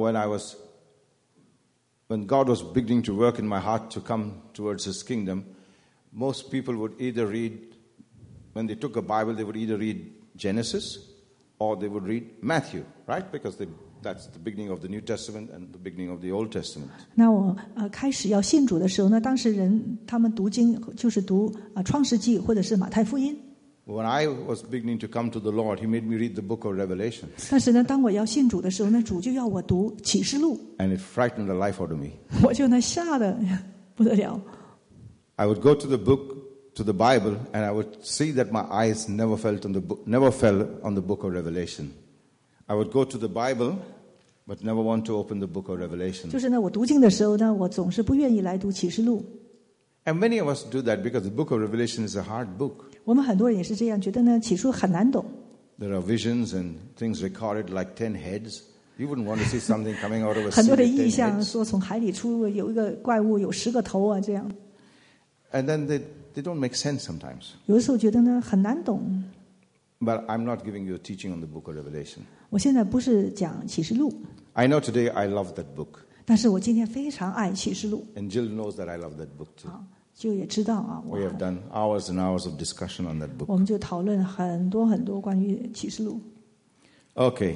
when God was beginning to work in my heart to come towards His kingdom, most people would either read, when they took a Bible, they would either read Genesis or they would read Matthew, right? Because that's the beginning of the New Testament and the beginning of the Old Testament. 那我开始要信主的时候呢，当时人他们读经就是读创世纪或者是马太福音。 When I was beginning to come to the Lord, He made me read the book of Revelation. 但是呢，当我要信主的时候，那主就要我读启示录， And it frightened the life out of me. 我就呢吓得不得了。 I would go to the Bible, and I would see that my eyes never fell on the book of Revelation. I would go to the Bible, but never want to open the book of Revelation. 就是呢，我读经的时候呢，我总是不愿意来读启示录。 And many of us do that because the book of Revelation is a hard book. 我们很多人也是这样，觉得呢启示录很难懂。 There are visions and things recorded like 10 heads. You wouldn't want to see something coming out of a 很 sea 多的 with 10 意象 heads. 说从海里出有一个怪物，有10个头啊，这样。 And then they don't make sense sometimes. 有的时候觉得呢很难懂。 But I'm not giving you a teaching on the book of Revelation. 我现在不是讲启示录， I know today I love that book. 但是我今天非常爱启示录。 And Jill knows that I love that book too. 就也知道啊， We have done hours and hours of discussion on that 我 book. 们就讨论很多很多关于启示录。 Okay.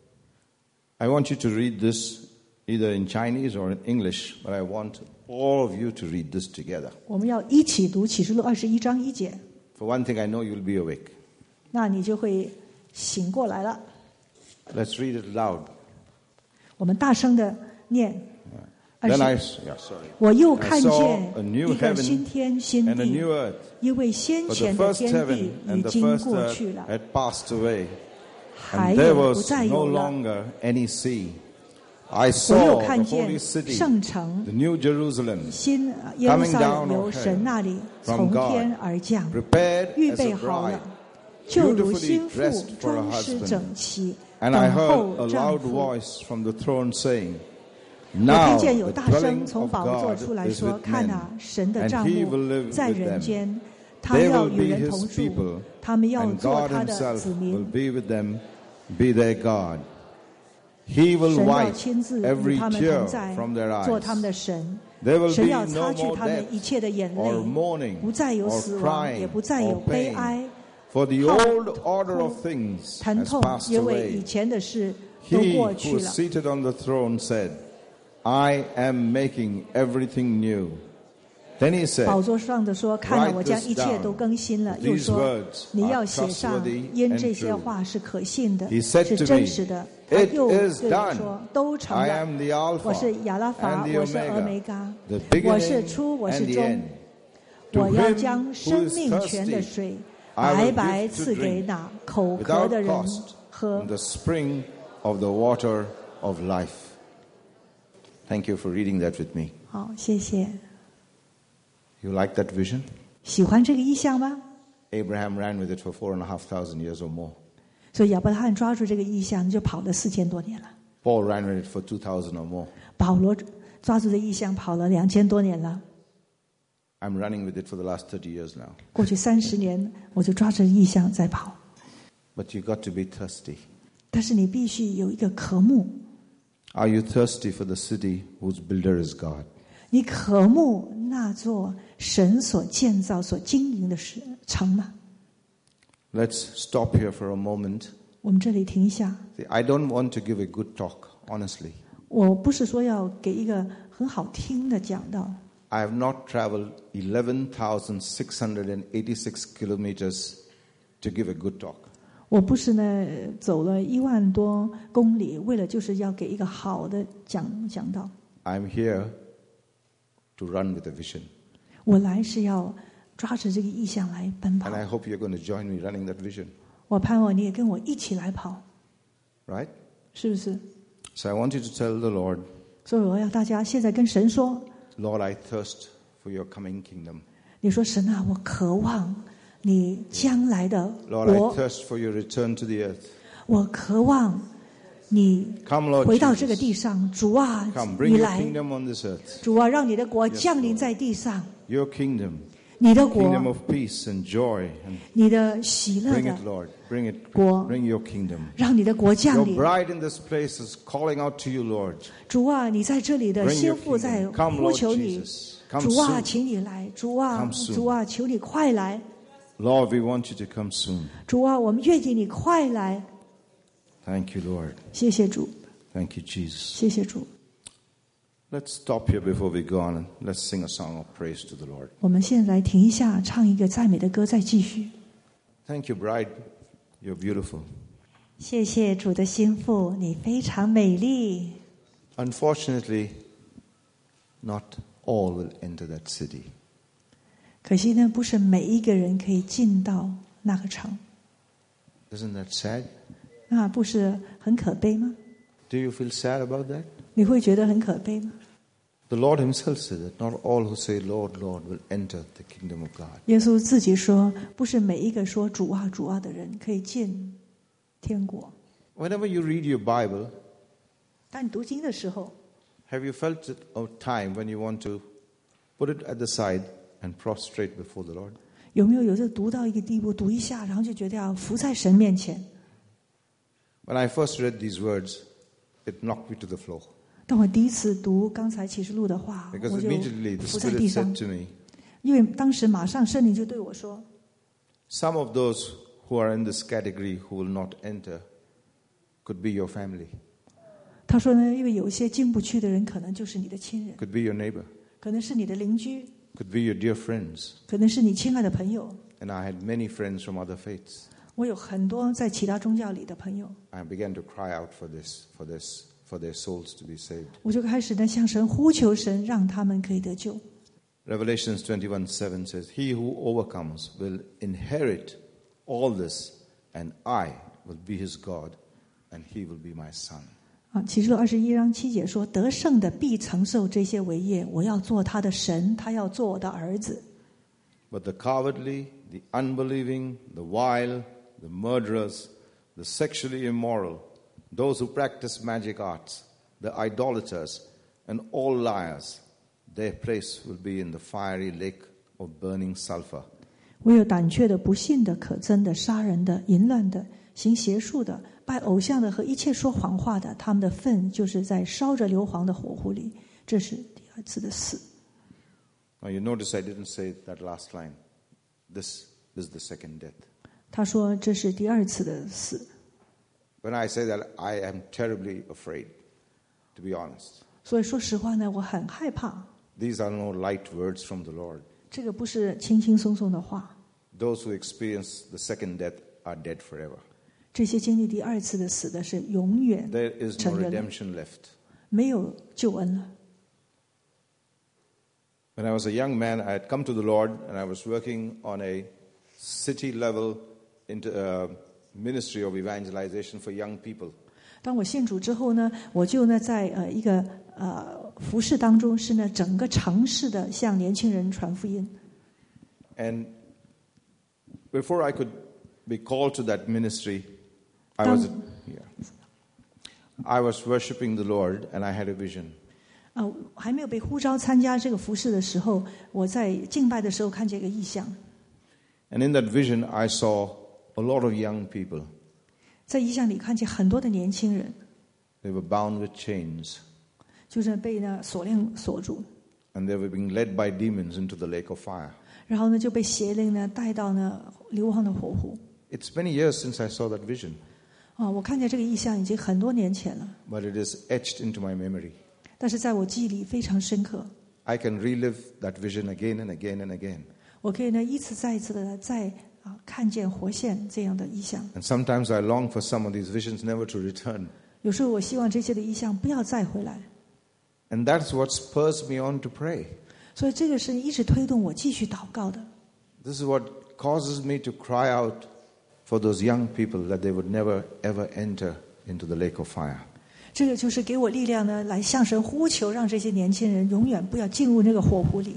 I want you to read this either in Chinese or in English, but I want all of you to read this together. 我们要一起读启示录21章1节， For one thing, I know you'll be awake. 那你就会醒过来了。 Let's read it loud. 我们大声的念。 Then I, 20 yeah, sorry. 我又 I 看 saw 见 a new 一个 heaven 新天新 and a 地， new earth. 因为先 For the 前的 first 天 heaven 地已 and the 经 first 过 earth 去了， had passed away, 海 and there 也不 was 再 no 有了。 longer any sea. I 我又 saw 看 the holy 见 city, 圣城 the new Jerusalem, 新耶路 coming 撒 down 冷由 from 神那里 from 从 God, 天而降， prepared 预 as 备 a 好 bride, 了，就如 beautifully 新妇 dressed for a 装饰 husband. 整齐， And I 等 heard 候 a 丈 loud 夫。 voice from the throne saying, 我听 Now 见有 the 大声 dwelling 从 of 宝座 God 出来 is 说：“ with 看 men, 啊，神的 and 帐 he 幕 will live 在 with 人 them. 间，他 They 要 will 与 be 人 his 同住 people, 他们要 and 做 God 他的 himself 子 will 民。 be with them, be their God. He will 神要 wipe 亲自与 every 他们 tear 同在 from their， 做他们 eyes. 的神。 There will 神 be 要 no 擦去 more 他们 death 一切的眼 or 泪， mourning 不再有 or 死亡，也 crying 不再有 or 悲 pain. 哀、 For the 痛 old order of things 疼 has 痛， passed 因为以 away. 前的事都 He 过 who 去 is 了。 seated on the throne said, I am making everything new. Then he said, 宝座上的说：“看了， Write 我将 this 一切 down. 都更新了。” These 又说 words：“ 你 are 要写上， trustworthy 因 and 这些 true. 话是可信的， He said 是 to 真 me, 实的。” 他 It 又 is 对我 done. 说：“都成 I 了。 am the Alpha 我是亚拉法， and the 我是俄梅 Omega, 嘎， the 我是 beginning 初，我是 and the 终 end. To 我要 him 将 who 生 is 命泉的 thirsty, 水 I 白 will 白 give to 赐给 drink 那口渴 without 的人 cost 喝 from。the spring of the water of life.” Thank you for reading that with me. 好，谢谢。 You like that vision? 喜欢这个意象吗？ Abraham ran with it for 4,500 years or more. 所以亚伯拉罕抓住这个意象，就跑了4000多年了。 Paul ran with it for 2,000 or more. 保罗抓住这意象跑了2000多年了。 I'm running with it for the last 30 years now. 过去30年，我就抓着意象在跑。 But you got to be thirsty. 但是你必须有一个渴慕， Are you thirsty for the city whose builder is God? 你渴慕那座神所建造、所经营的城吗？ Let's stop here for a moment. 我们这里停一下。 See, I don't want to give a good talk, honestly. 我不是说要给一个很好听的讲道。 I have not traveled 11,686 kilometers to give a good talk. 我不是呢走了1万多公里，为了就是要给一个好的讲道。 I'm here to run with a vision. 我来是要抓着这个意象来奔跑 And。I hope you're going to join me running that vision. 我盼望你也跟我一起来跑， Right? 是不是？ So I want you to tell the Lord, 所以我要大家现在跟神说， Lord, I thirst for your coming kingdom. 你说神啊，我渴望你将来的 Lord, I 国， thirst for your return to the earth. 我渴望你 Come, Lord 回到这个 Jesus. 地上。主啊 Come, bring 你 your 来， kingdom on this earth. 主啊，让你的国降临在地上， Your kingdom. 你的 Kingdom 国， of peace and joy. And 你的喜乐 bring 的 it, Lord. Bring it. 国， Bring your kingdom. 让你的国降 Your 临。 bride in this place is calling out to you, Lord. 主啊，你在这里的 Bring 心 your 腹在 kingdom. Come, 呼 Lord 求你。 Jesus. Come 主啊， soon. 请你来！主啊 Come，soon. 主啊，求你快来！ Lord, we want you to come soon. 主啊，我们愿意你快来！ Thank you, Lord. 谢谢主， Thank you, Jesus. 谢谢主。 Let's stop here before we go on and let's sing a song of praise to the Lord. 我们现在停一下，唱一个赞美的歌，再继续。 Thank you, bride. You're beautiful. 谢谢主的心腹，你非常美丽。 Unfortunately, not all will enter that city. 可惜呢，不是每一个人可以进到那个城， Isn't that sad? 那不是很可悲吗？ Do you feel sad about that? 你会觉得很可悲吗？ The Lord himself said that not all who say, Lord, Lord, will enter the kingdom of God. 耶稣自己说，不是每一个说主啊主啊的人可以进天国。 Whenever you read your Bible, 当你读经的时候， have you felt it a time when you want to put it at the side and prostrate before the Lord? 有没有时候读到一个地步，读一下，然后就觉得要伏在神面前？ When I first read these words, it knocked me to the floor. 当我第一次读刚才启示录的话， Because 我就 immediately the 伏在地 Spirit 上 said。to me, 因为当时马上圣灵就对我说， Some of those who are in this category who will not enter could be your family, 他说呢，因为有一些进不去的人，可能就是你的亲人， could be your neighbor, 可能是你的邻居， could be your dear friends. 可能是你亲爱的朋友。 And I had many friends from other faiths. 我有很多在其他宗教里的朋友， I began to cry out for their souls to be saved. 我就开始呢向神呼求神，让他们可以得救。 Revelations 21:7 says, He who overcomes will inherit all this, and I will be his God, and he will be my son. 启示录21章7节说，得胜的必承受这些为业，我要做他的神，他要做我的儿子。 But the cowardly, the unbelieving, the vile, the murderers, the sexually immoral, those who practice magic arts, the idolaters, and all liars, their place will be in the fiery lake of burning sulfur. 唯有胆怯的、不信的、可憎的、杀人的、淫乱的、行邪术的、拜偶像的和一切说谎话的，他们的份就是在烧着硫磺的火湖里。这是第二次的死。 Now you notice I didn't say that last line. This is the second death. 他说这是第二次的死。 When I say that, I am terribly afraid, to be honest. 所以说实话呢，我很害怕。 These are no light words from the Lord. 这个不是轻轻松松的话。 Those who experience the second death are dead forever. 这些经历第二次的死的是永远 There is no 成人了， redemption left. 没有救恩了。 When I was a young man, I had come to the Lord and I was working on a city level ministry of evangelization for young people. 当我信主之后呢，我就呢在一个服事当中，是呢整个城市的向年轻人传福音。 And before I could be called to that ministry, I was worshiping the Lord and I had a vision. 还没有被呼召参加这个服事的时候，我在敬拜的时候看见一个异象。 And in that vision, I saw a lot of young people. 在异象里看见很多的年轻人， They were bound with chains 就是被呢锁链锁住， and they were being led by demons into the lake of fire. 然后呢就被邪灵呢带到呢硫磺的火湖。 It's many years since I saw that vision, 我看见这个异象已经很多年前了， but it is etched into my memory. 但是在我记忆里非常深刻。 I can relive that vision again and again and again. 我可以呢一次再一次的再看见活现这样的异象。 And sometimes I long for some of these visions never to return. 有时候我希望这些的异象不要再回来。 And that's what spurs me on to pray. 所以这个是一直推动我继续祷告的。 This is what causes me to cry out for those young people that they would never ever enter into the lake of fire. 这个就是给我力量呢，来向神呼求，让这些年轻人永远不要进入那个火湖里。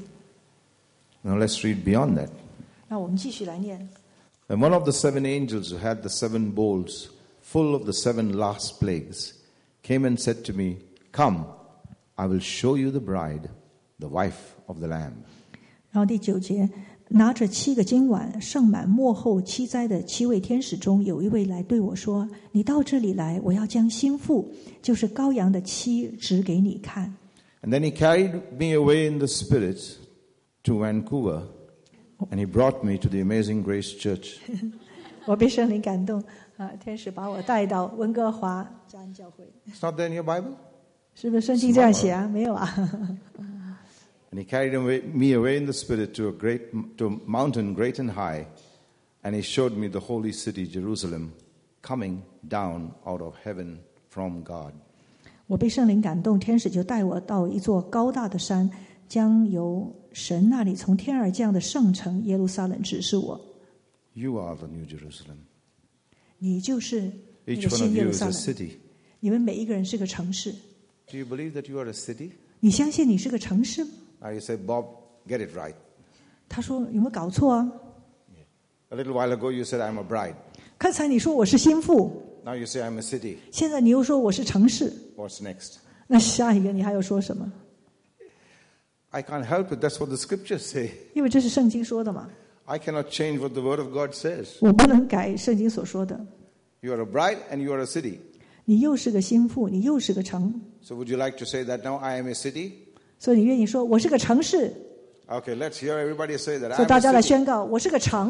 Now let's read beyond that. 那我们继续来念。 And one of the 7 angels who had the 7 bowls full of the 7 last plagues came and said to me, Come, I will show you the bride, the wife of the Lamb. 然后第9节，拿着7个金碗盛满末后7灾的7位天使中，有一位来对我说：“你到这里来，我要将新妇，就是羔羊的妻，指给你看。” And then he carried me away in the spirit to Vancouver, and he brought me to the Amazing Grace Church. 我被圣灵感动天使把我带到温哥华嘉恩教会。 It's not there in your Bible? 是不是圣经这样写啊？没有啊。 And he carried me away in the spirit to a mountain great and high, and he showed me the holy city Jerusalem coming down out of heaven from God. 我被圣灵感动，天使就带我到一座高大的山，将由神那里从天而降的圣城耶路撒冷指示我。 You are the New Jerusalem. 你就是那 Each 个 one 新 of 耶 you 路 is 撒 a 冷。 city. 你们每一个人是个城市。 Do you believe that you are a city? 你相信你是个城市吗？ Now you say, Bob, get it right. 他说有没有搞错啊？ A little while ago you said I'm a bride. 刚才你说我是心腹， Now you say I'm a city. 现在你又说我是城市， What's next? 那下一个你还要说什么？ I can't help it. That's what the scriptures say. 因为这是圣经说的嘛， I cannot change what the word of God says. 我不能改圣经所说的。 You are a bride and you are a city. 你又是个心腹，你又是个城， So would you like to say that now I am a city? 所以你愿意说我是个城市， Okay, let's hear everybody say that. 所以 I'm 大家 a 来 city. 宣告，我是个城。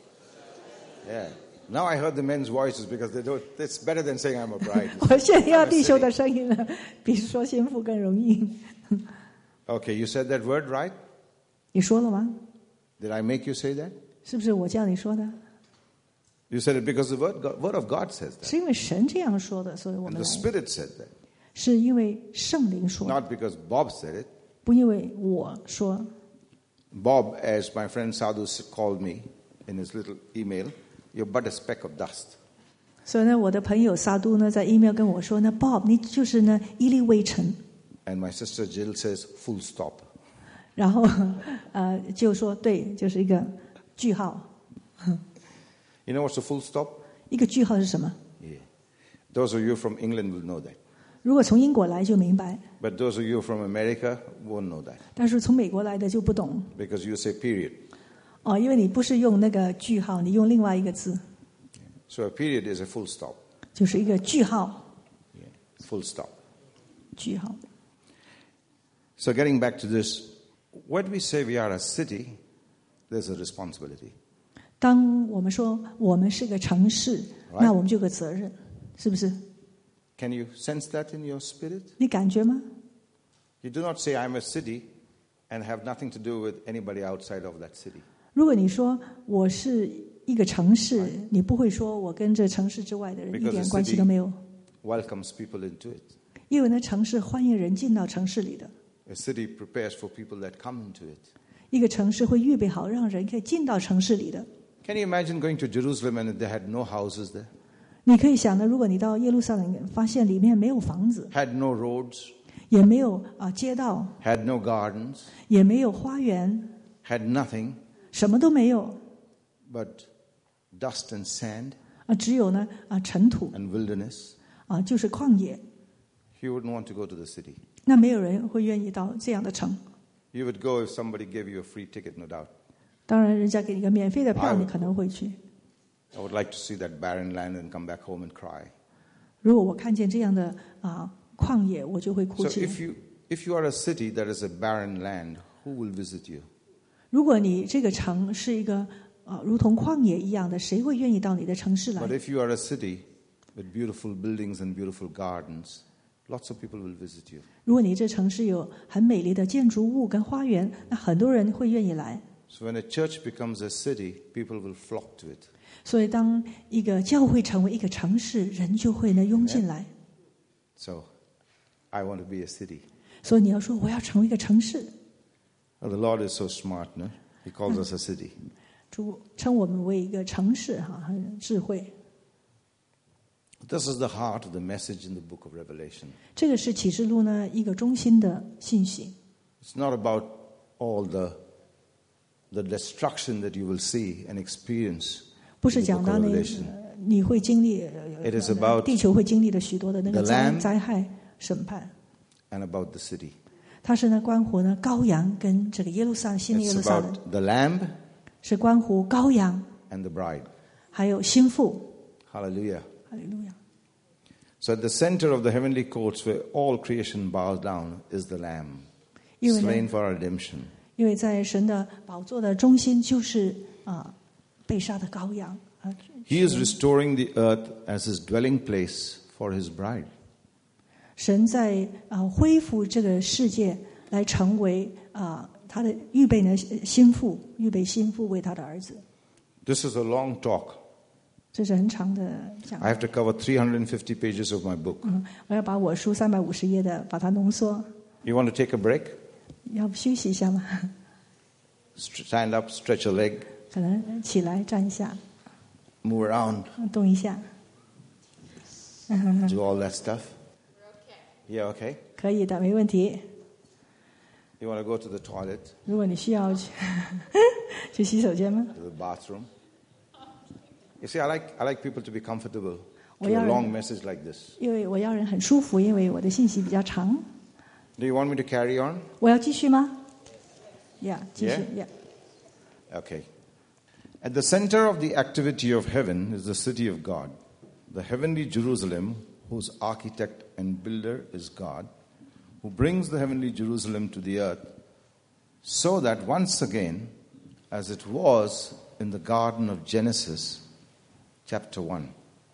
Yeah. Now I heard the men's voices because it's better than saying I'm a bride. 我现在要弟兄的声音了，比说心腹更容易。 Okay, you said that word, right? 你说了吗？ Did I make you say that? 是不是我叫你说的？ You said it because the word of God says that. 是因为神这样说的，所以我 And 们 the 来。 Spirit said that. 是因为圣灵说的， Not because Bob said it. 不因为我说。 Bob, as my friend Sadhu called me in his little email, you're but a speck of dust. 所以呢，我的朋友撒都呢在 email 跟我说呢 ，Bob， 你就是呢一粒微尘。 And my sister Jill says, full stop. 然后就说对，就是一个句号。 You know what's a full stop? 一个句号是什么？ Yeah. Those of you from England will know that. 如果从英国来就明白， But those of you from America won't know that. 但是从美国来的就不懂 Because you say period. 哦，因为你不是用那个句号，你用另外一个字， So a period is a full stop. 就是一个句号。 Yeah. Full stop. 句号。 So getting back to this, when we say we are a city, there's a responsibility. 当我们说我们是个城市，那我们就有个责任，是不是？ Can you sense that in your spirit? 你感觉吗？ You do not say I'm a city and have nothing to do with anybody outside of that city. 如果你说我是一个城市，你不会说我跟这城市之外的人一点关系都没有， Welcomes people into it. 因为呢，城市欢迎人进到城市里的， A city prepares for people that come into it. 一个城市会预备好让人可以进到城市里的。 Can you imagine going to Jerusalem and they had no houses there? 你可以想呢，如果你到耶路撒冷，发现里面没有房子， Had no roads, 也没有街道， had no gardens, 也没有花园， had nothing 什么都没有 but dust and sand 只有呢尘土 and wilderness. 就是旷野。 You wouldn't want to go to the city. 那没有人会愿意到这样的城。 You would go if somebody gave you a free ticket, no doubt. 当然，人家给你个免费的票，你可能会去。 I would like to see that barren land and come back home and cry. 如果我看见这样的旷野，我就会哭 So 泣。 if you are a city that is a barren land, who will visit you? 如果你这个城是一个如同旷野一样的，谁会愿意到你的城市来 But if you are a city with beautiful buildings and beautiful gardens, lots of people will visit you. 如果你这城市有很美丽的建筑物跟花园，那很多人会愿意来。 So when a church becomes a city, people will flock to it. 所以，当一个教会成为一个城市，人就会呢涌进来。 So I want to be a city. 所以你要说我要成为一个城市， Well, the Lord is so smart, no? He calls us a city. 主称我们为一个城市，很智慧。 This is the heart of the message in the book of Revelation. 这个是启示录呢一个中心的信息。 It's not about all the destruction that you will see and experience 不 in 是 the 讲 book 到 of 那 Revelation. 你会经历 It is about 地球会经历的许多的那个 the Lamb 灾害审判。 And about the city. 它是呢关乎呢羔羊跟这个耶路撒冷新的耶 It's 路撒冷， about the lamb 是关乎羔羊 and the bride. 还有心腹。 Hallelujah. 哈利路亚。 So at the center of the heavenly courts where all creation bows down is the lamb, 因为呢 slain for our redemption. 因为在神的宝座的中心就是被杀的羔羊。 He is restoring the earth as his dwelling place for his bride. 神在恢复这个世界，来成为他的预备呢心腹，预备心腹为他的儿子。 This is a long talk. 这是很长的讲。 I have to cover 350 pages of my book. 我要把我书350页的把它浓缩。 You want to take a break? 要不休息一下吗？ Stand up, stretch a leg, 可能起来站一下， move around, 动一下， do all that stuff. Yeah, okay. 可以的，没问题。 You want to go to the toilet, 如果你需要去去洗手间吗？ to the bathroom? You see, I like people to be comfortable to We a are- long message like this. 因为我要人很舒服，因为我的信息比较长。 Do you want me to carry on? 我要继续吗？继续 Okay. At the center of the activity of heaven is the city of God, the heavenly Jerusalem, whose architect and builder is God, who brings the heavenly Jerusalem to the earth So that once again, as it was in the garden of Genesis, chapter 1,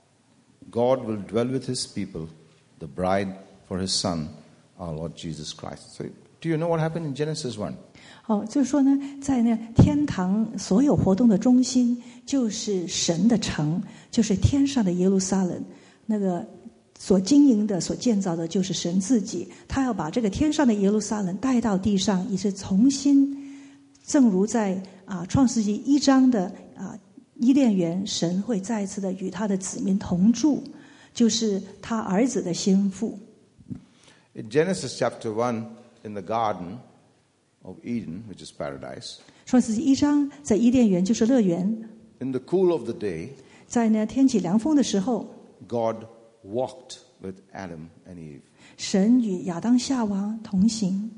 God will dwell with his people, the bride for his son, our Lord Jesus Christ. So, do you know what happened in Genesis 1? 就是说呢，在那天堂所有活动的中心，就是神的城，就是天上的耶路撒冷。那个所经营的、所建造的，就是神自己。他要把这个天上的耶路撒冷带到地上，也是重新，正如在创世纪1章的伊甸园，神会再一次的与他的子民同住，就是他儿子的心腹。 In Genesis chapter 1, in the garden of Eden, which is paradise, 创世纪1章在伊甸园就是乐园。 in the cool of the day, 在呢天起凉风的时候， God walked with Adam and Eve. 神与亚当夏娃同行。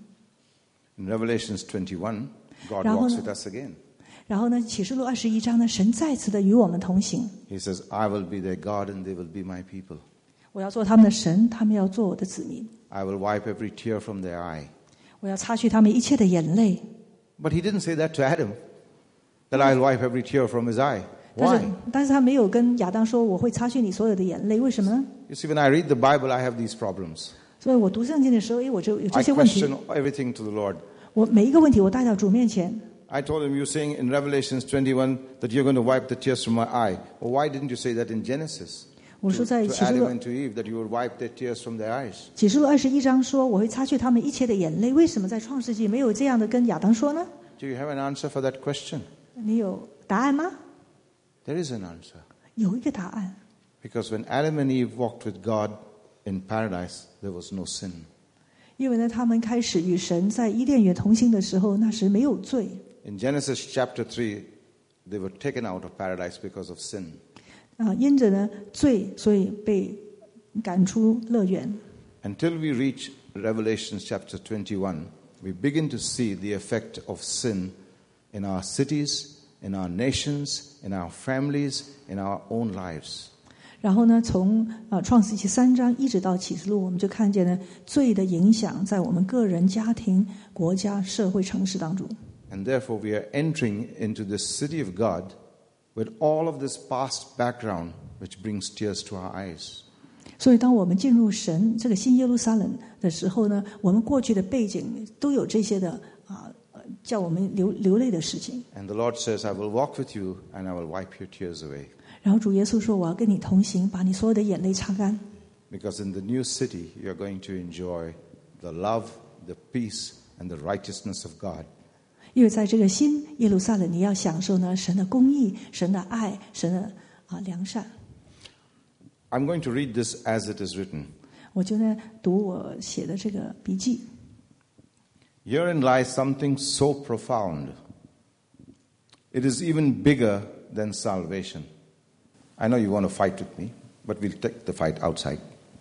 In Revelations 21, God 然后 walks 呢 with us again. 然后呢，启示录21章呢，神再次的与我们同行。 He says, I will be their God and they will be my people. 我要做他们的神，他们要做我的子民。 I will wipe every tear from their eye. 我要擦去他们一切的眼泪。 But he didn't say that to Adam, that I'll wipe every tear from his eye. 但是他没有跟亚当说我会擦去你所有的眼泪，为什么呢？ You see, when I read the Bible, I have these problems. 所以我读圣经的时候，我就有这 I 些问题。 question everything to the Lord. 我每一个问题我带到主面前。 I told him, you're saying in Revelations 21 that you're going to wipe the tears from my eye. Well, why didn't you say that in Genesis? 我说在 To 启示 Adam 录 and to Eve, that you would wipe their tears from their eyes. 启示录21章说我会擦去他们一切的眼泪，为什么在创世纪没有这样的跟亚当说呢？ Do you have an answer for that question? 你有答案吗？ There is an answer. 有一个答案。 Because when Adam and Eve walked with God in paradise, there was no sin. 因为呢，他们开始与神在伊甸园同行的时候，那时没有罪。 In Genesis chapter 3, they were taken out of paradise because of sin. 因着呢罪，所以被赶出乐园。 Until we reach Revelation chapter 21, we begin to see the effect of sin in our cities, in our nations, in our families, in our own lives. 然后呢，从创世纪3章一直到启示录，我们就看见呢罪的影响在我们个人、家庭、国家、社会、城市当中。 And therefore we are entering into this city of God with all of this past background which brings tears to our eyes. 所以当我们进入神这个新耶路撒冷的时候呢，我们过去的背景都有这些的叫我们流泪的事情。 And the Lord says, I will walk with you and I will wipe your tears away. 然后主耶稣说：“我要跟你同行，把你所有的眼泪擦干。” Because in the new city, you are going to enjoy the love, the peace, and the righteousness of God. 因为在这个新耶路撒冷，你要享受呢神的公义、神的爱、神的良善。 I'm going to read this as it is written. 我就呢读我写的这个笔记。 Herein lies something so profound. It is even bigger than salvation. I know you want to fight with me, but we'll take the fight outside.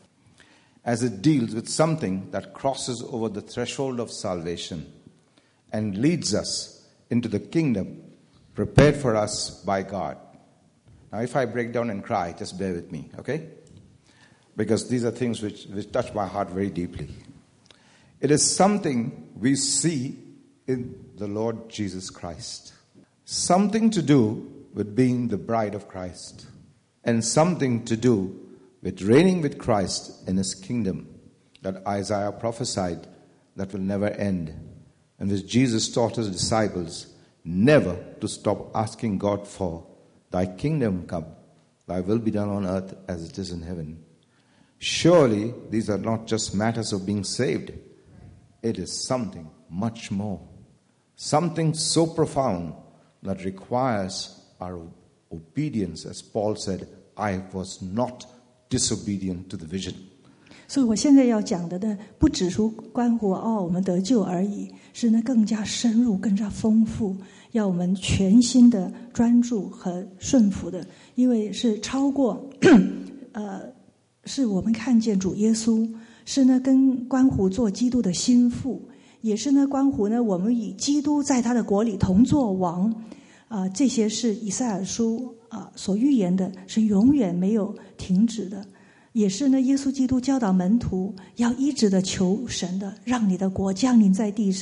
As it deals with something that crosses over the threshold of salvation and leads us into the kingdom prepared for us by God. Now, if I break down and cry, just bear with me, okay? Because these are things which touch my heart very deeply. It is something we see in the Lord Jesus Christ. Something to do with being the bride of Christ. And something to do with reigning with Christ in his kingdom that Isaiah prophesied that will never end. And which Jesus taught his disciples never to stop asking God for. Thy kingdom come, thy will be done on earth as it is in heaven. Surely these are not just matters of being saved. It is something much more. Something so profound that requires our obedience. As Paul said, I was not disobedient to the vision. 所以我现在要讲的呢，不只是关乎我们得救而已，是呢更加深入、更加丰富，要我们全心的专注和顺服的，因为是超过是我们看见主耶稣，是呢跟关乎做基督的心腹，也是呢关乎呢我们与基督在他的国里同作王。这些是以赛亚书所预言的，是永远没有停止的。也是呢，耶稣基督教导门徒要一直的求神的，让你的国降临在地上，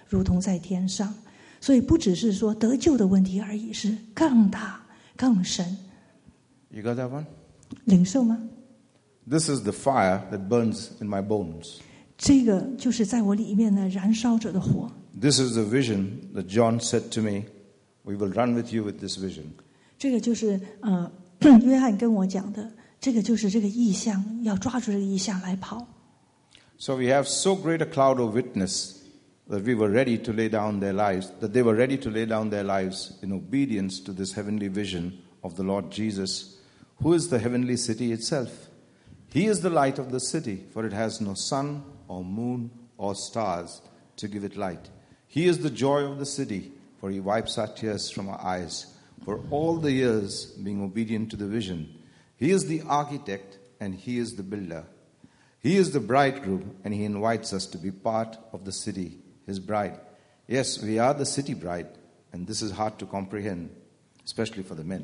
如同在天上。所以不只是说得救的问题而已，是更大更深。 You got that one? 领受吗？ This is the fire that burns in my bones. 这个就是在我里面呢燃烧着的火。 This is the vision that John said to me, we will run with you with this vision. 这个就是约翰跟我讲的，这个就是这个意象，要抓住这个意象来跑。 So we have so great a cloud of witness that we were ready to lay down their lives, that they were ready to lay down their lives in obedience to this heavenly vision of the Lord Jesus, who is the heavenly city itself. He is the light of the city, for it has no sun or moon or stars to give it light. He is the joy of the city, for he wipes our tears from our eyes, for all the years being obedient to the vision. He is the architect and he is the builder. He is the bridegroom and he invites us to be part of the city, his bride. Yes, we are the city bride, and this is hard to comprehend, especially for the men.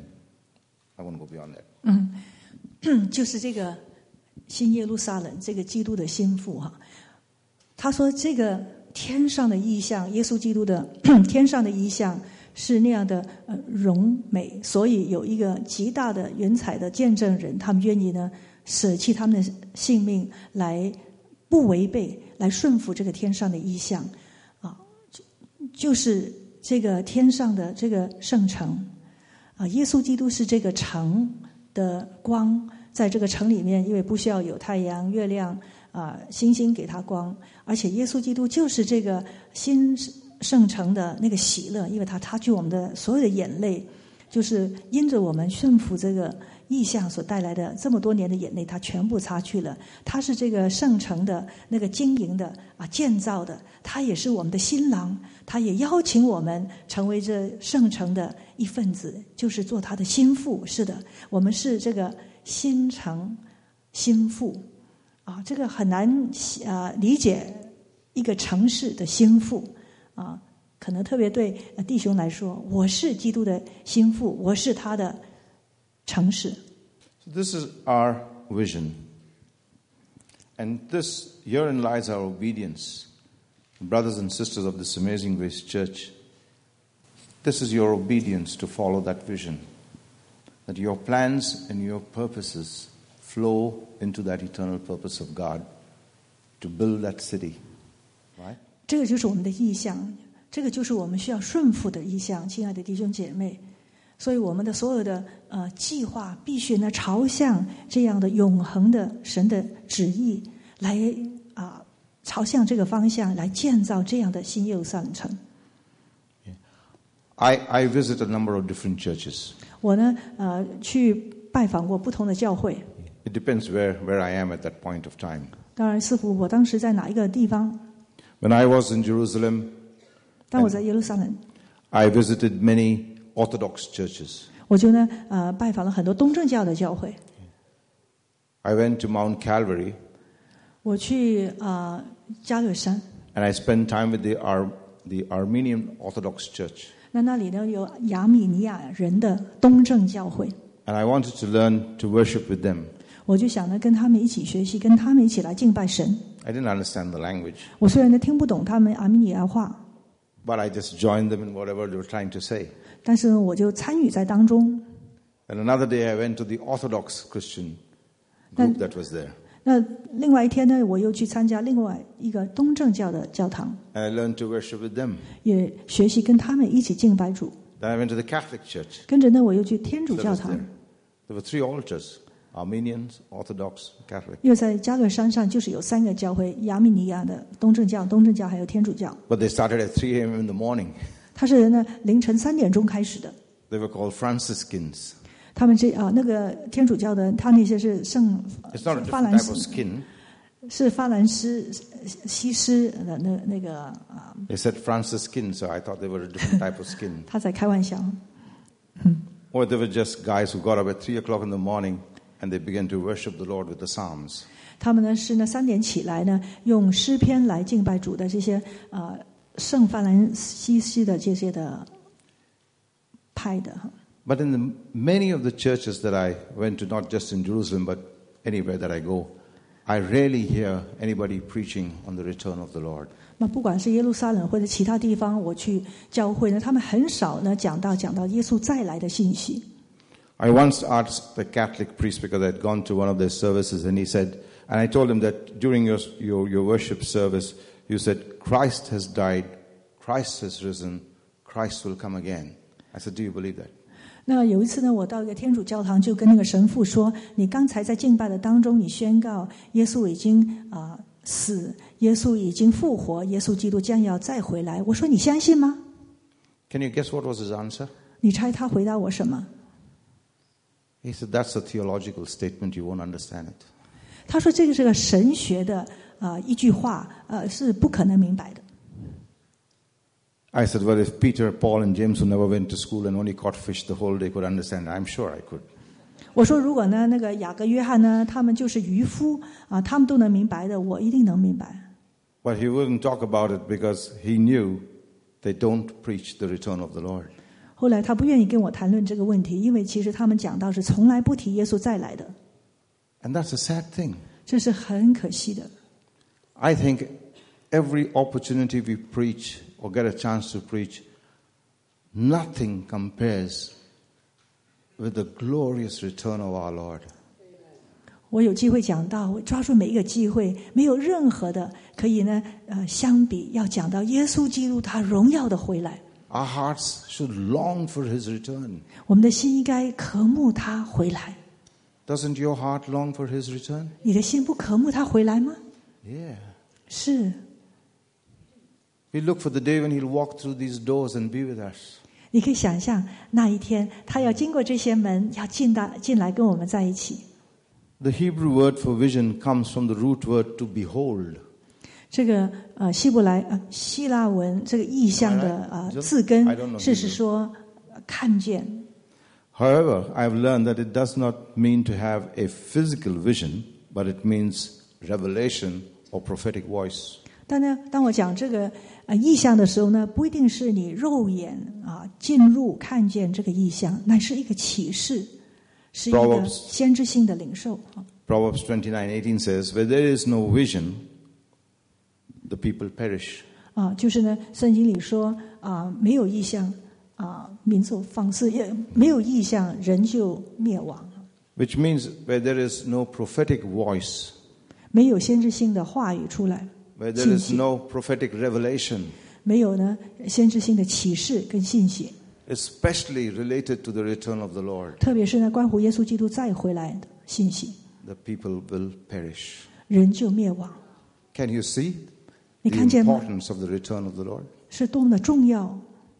I won't go beyond that. 就是这个新耶路撒冷，这个基督的心腹哈。他说这个天上的意象，耶稣基督的天上的意象是那样的荣美，所以有一个极大的云彩的见证人，他们愿意呢舍弃他们的性命来不违背，来顺服这个天上的意象啊，就是这个天上的这个圣城啊，耶稣基督是这个城的光，在这个城里面，因为不需要有太阳、月亮星星给他光，而且耶稣基督就是这个新圣城的那个喜乐，因为他擦去我们的所有的眼泪，就是因着我们顺服这个意象所带来的这么多年的眼泪，他全部擦去了。他是这个圣城的那个经营的建造的，他也是我们的新郎，他也邀请我们成为这圣城的一份子，就是做他的心腹。是的，我们是这个新城心腹这个很难理解一个城市的心腹可能特别对弟兄来说，我是基督的心腹，我是他的城市。 So this is our vision. And herein lies our obedience. Brothers and sisters of this Amazing Grace Church, this is your obedience to follow that vision. That your plans and your purposes flow into that eternal purpose of God to build that city. Right? 这个就是我们的意向，这个就是我们需要顺服的意向，亲爱的弟兄姐妹。所以我们的所有的计划必须呢朝向这样的永恒的神的旨意来朝向这个方向来建造这样的新耶路撒冷城。 I visit a number of different churches. 我呢去拜访过不同的教会。 It depends where I am at that point of time. 当然似乎我当时在哪一个地方。 When I was in Jerusalem, 当我在耶路撒冷 I visited many Orthodox churches. 我就呢拜访了很多东正教的教会。 I went to Mount Calvary. 我去加略山。 And I spent time with the Armenian Orthodox Church. 那里呢有亚米尼亚人的东正教会。 And I wanted to learn to worship with them. 我就想呢跟他们一起学习，跟他们一起来敬拜神。 I didn't understand the language. 我虽然呢听不懂他们阿米尼亚话。 But I just joined them in whatever they were trying to say. 但是我就参与在当中。 And another day I went to the Orthodox Christian group that was there. 那另外一天呢，我又去参加另外一个东正教的教堂。 And I learned to worship with them. 也学习跟他们一起敬拜主。 Then I went to the Catholic Church. 跟着呢，我又去天主教堂。 There were 3 altars: Armenians, Orthodox, Catholic. 又在加略山上，就是有3个教会：亚米尼亚的东正教还有天主教。 But they started at 3 a.m. in the morning. 它是呢凌晨3点钟开始的。 They were called Franciscans. 他们那个天主教的，他那些是法兰斯，是法兰西斯的那个。 They said Franciscan, so I thought they were a different type of skin. 他在开玩笑。 Or they were just guys who got up at 3 o'clock in the morning and they began to worship the Lord with the Psalms. 他们呢是呢3点起来呢，用诗篇来敬拜主的这些圣法兰西斯的这些的派的。 But in many of the churches that I went to, not just in Jerusalem, but anywhere that I go, I rarely hear anybody preaching on the return of the Lord. 那不管是耶路撒冷或者其他地方，我去教会呢，他们很少呢讲到耶稣再来的信息。 I once asked the Catholic priest because I'd gone to one of their services, and he said, and I told him that during your worship service, you said, Christ has died, Christ has risen, Christ will come again. I said, do you believe that? 那有一次呢，我到一个天主教堂，就跟那个神父说：“你刚才在敬拜的当中，你宣告耶稣已经死，耶稣已经复活，耶稣基督将要再回来。”我说：“你相信吗？” Can you guess what was his answer? 你猜他回答我什么？ He said, that's a theological statement, you won't understand it. 他说：“这个是个神学的一句话，是不可能明白的。” I said, well, if Peter, Paul, and James, who never went to school and only caught fish the whole day, could understand, I'm sure I could. 我说，如果呢，那个雅各、约翰呢，他们就是渔夫他们都能明白的，我一定能明白。 But he wouldn't talk about it because he knew they don't preach the return of the Lord. 后来他不愿意跟我谈论这个问题，因为其实他们讲到是从来不提耶稣再来的。 And that's a sad thing. 这是很可惜的。 I think every opportunity we preach or get a chance to preach, nothing compares with the glorious return of our Lord. 我有机会讲到，我抓住每一个机会，没有任何的可以呢相比要讲到耶稣基督他荣耀的回来。 Our hearts should long for his return. 我们的心应该渴慕他回来。 Doesn't your heart long for his return? 你的心不渴慕他回来吗？ Yeah. 是。 We look for the day when he'll walk through these doors and be with us. 你可以想象那一天，他要经过这些门，要进来跟我们在一起。 The Hebrew word for vision comes from the root word to behold. 这个希腊文这个意象的字根是说看见。 However, I've learned that it does not mean to have a physical vision, but it means revelation or prophetic voice. 但呢，当我讲这个意象的时候呢，不一定是你肉眼进入看见这个意象，乃是一个启示，是一个先知性的领受。 Proverbs 29:18 says, "Where there is no vision, the people perish." 就是呢，圣经里说没有意象民族放肆，也没有意象，人就灭亡。 Which means where there is no prophetic voice, 没有先知性的话语出来。 where there is no prophetic revelation, 没有呢先知性的启示跟信息， especially related to the return of the Lord, 特别是呢关乎耶稣基督再回来的信息， the people will perish. 人就灭亡。 Can you see 你 the 看见吗？ importance of the return of the Lord? 是多么的重要。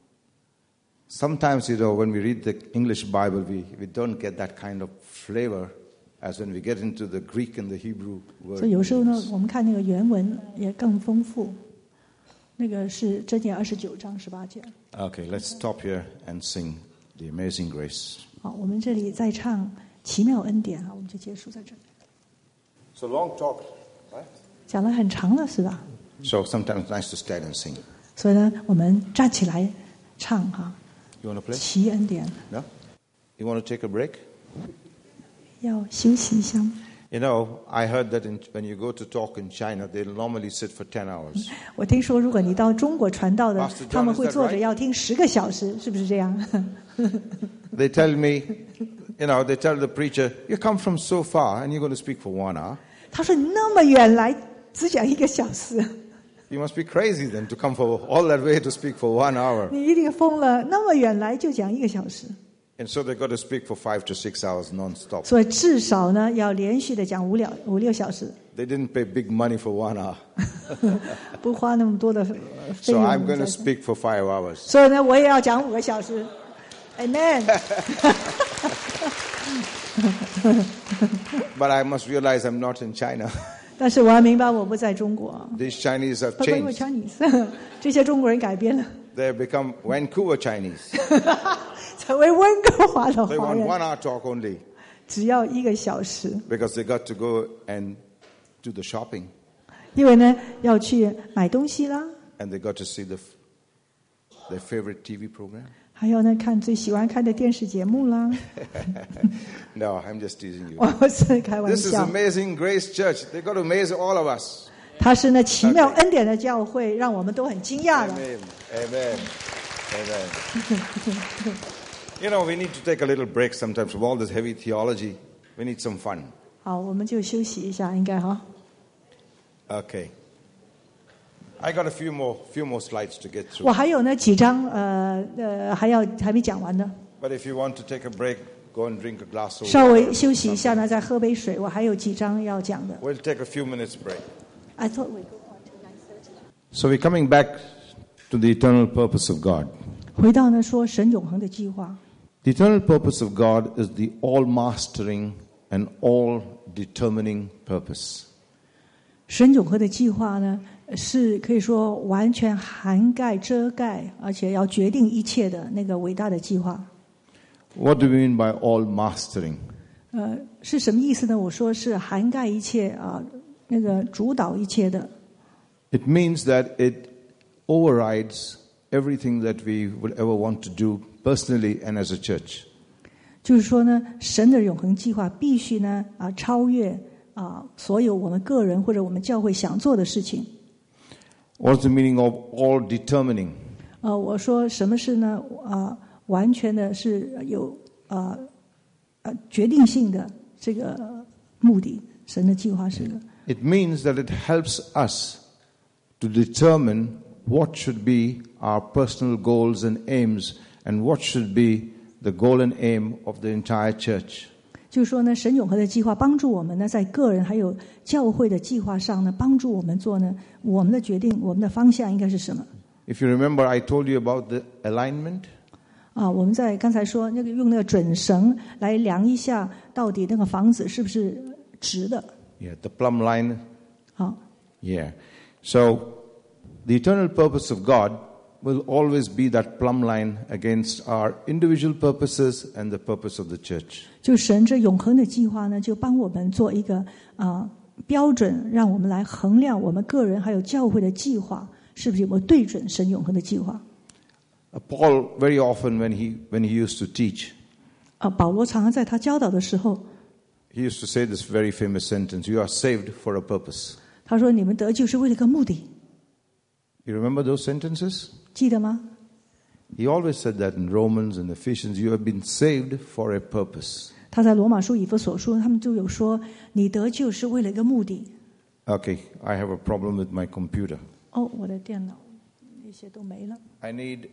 Sometimes, when we read the English Bible, we don't get that kind of flavor as when we get into the Greek and the Hebrew 所以有时候呢 words. 我们看那个原文也更丰富。那个是箴言29章18节。 Okay, let's stop here and sing the Amazing Grace. 好，我们这里再唱奇妙恩典我们就结束在这里。 So long talk, right? 讲了很长了是吧？ So sometimes it's nice to stand and sing. 所以呢我们站起来唱 You want to play? 奇恩典。 No? You want to take a break? 要休息一下吗？ I heard that when you go to talk in China, they'll normally sit for 10 hours. 我听说，如果你到中国传道的 Pastor John,， 他们会 is that 坐着 right? 要听10个小时，是不是这样？ They tell me, they tell the preacher, you come from so far and you're going to speak for 1 hour. 他说：“你那么远来，只讲1个小时， You must be crazy then to come for all that way to spek for 1 hour. 你一定疯了。那么远来就讲1个小时， And so they got to speak for 5 to 6 hours non-stop. 所以至少呢要连续的讲5、6小时， They didn't pay big money for 1 hour. 不花那么多的费 So 用。 I'm going to speak for 5 hours. 所以呢，我也要讲5个小时。Amen。 But I must realize I'm not in China. 但是我要明白，我不在中国。 These Chinese have 不不 changed. Chinese， 这些中国人改变了， They have become Vancouver Chinese. 成为温哥华的 They 华 want 人， 1 hour talk only 只要1个小时。 because they got to go and do the shopping. 因为呢要去买东西啦， And they got to see their favorite TV program. 还有呢，看最喜欢看的电视节目啦。 No, I'm just teasing you. 我是开玩 This is 笑。 Amazing Grace Church. They've got to amaze all of us. 它是那奇妙恩典的教会，让我们都很惊讶的。 Amen. Amen. Amen. You know, we need to take a little break sometimes from all this heavy theology. We need some fun. 好，我们就休息一下，应该哈。 Okay. I got a few more slides to get 我 through. 还有那几张还没讲完呢。 But if you want to take a break, go and drink a glass of 稍 water. 微休息一下呢，再喝杯水。我还有几张要讲的。 We'll take a few minutes break. I thought we go on to 9:30. So we're coming back to the eternal purpose of God. 回到呢说神永恒的计划。 The eternal purpose of God is the all-mastering and all-determining purpose. 神永恒的计划呢，是可以说完全涵盖、遮盖，而且要决定一切的那个伟大的计划。 What do we mean by all-mastering? 是什么意思呢？我说是涵盖一切啊，那个主导一切的。 It means that it overrides everything that we would ever want to do personally and as a church. 就是说呢，神的永恒计划必须呢超越所有我们个人或者我们教会想做的事情。 What's the meaning of all-determining? 我说什么是呢？完全的是有决定性的这个目的。神的计划是的。 It means that it helps us to determine what should be our personal goals and aims and what should be the goal and aim of the entire church. 就是说呢，神永恒的计划帮助我们呢，在个人还有教会的计划上呢，帮助我们做呢，我们的决定，我们的方向应该是什么？ If you remember, I told you about the alignment. 我们在刚才说那个用那个准绳来量一下，到底那个房子是不是直的？ Yeah, the plumb line. 好， Yeah. So, the eternal purpose of God will always be that plumb line against our individual purposes and the purpose of the church. 就神这永恒的计划呢，就帮我们做一个标准，让我们来衡量我们个人还有教会的计划是不是有没有对准神永恒的计划。 Paul, very often when he used to teach, 保罗常常在他教导的时候， he used to say this very famous sentence, "You are saved for a purpose." 他说：“你们得救是为了一个目的。” You remember those sentences? 记得吗？ He always said that in Romans and Ephesians, you have been saved for a purpose. 他在罗马书、以弗所书，他们就有说，你得救是为了一个目的。 Okay, I have a problem with my computer. 我的电脑那些都没了。 I need,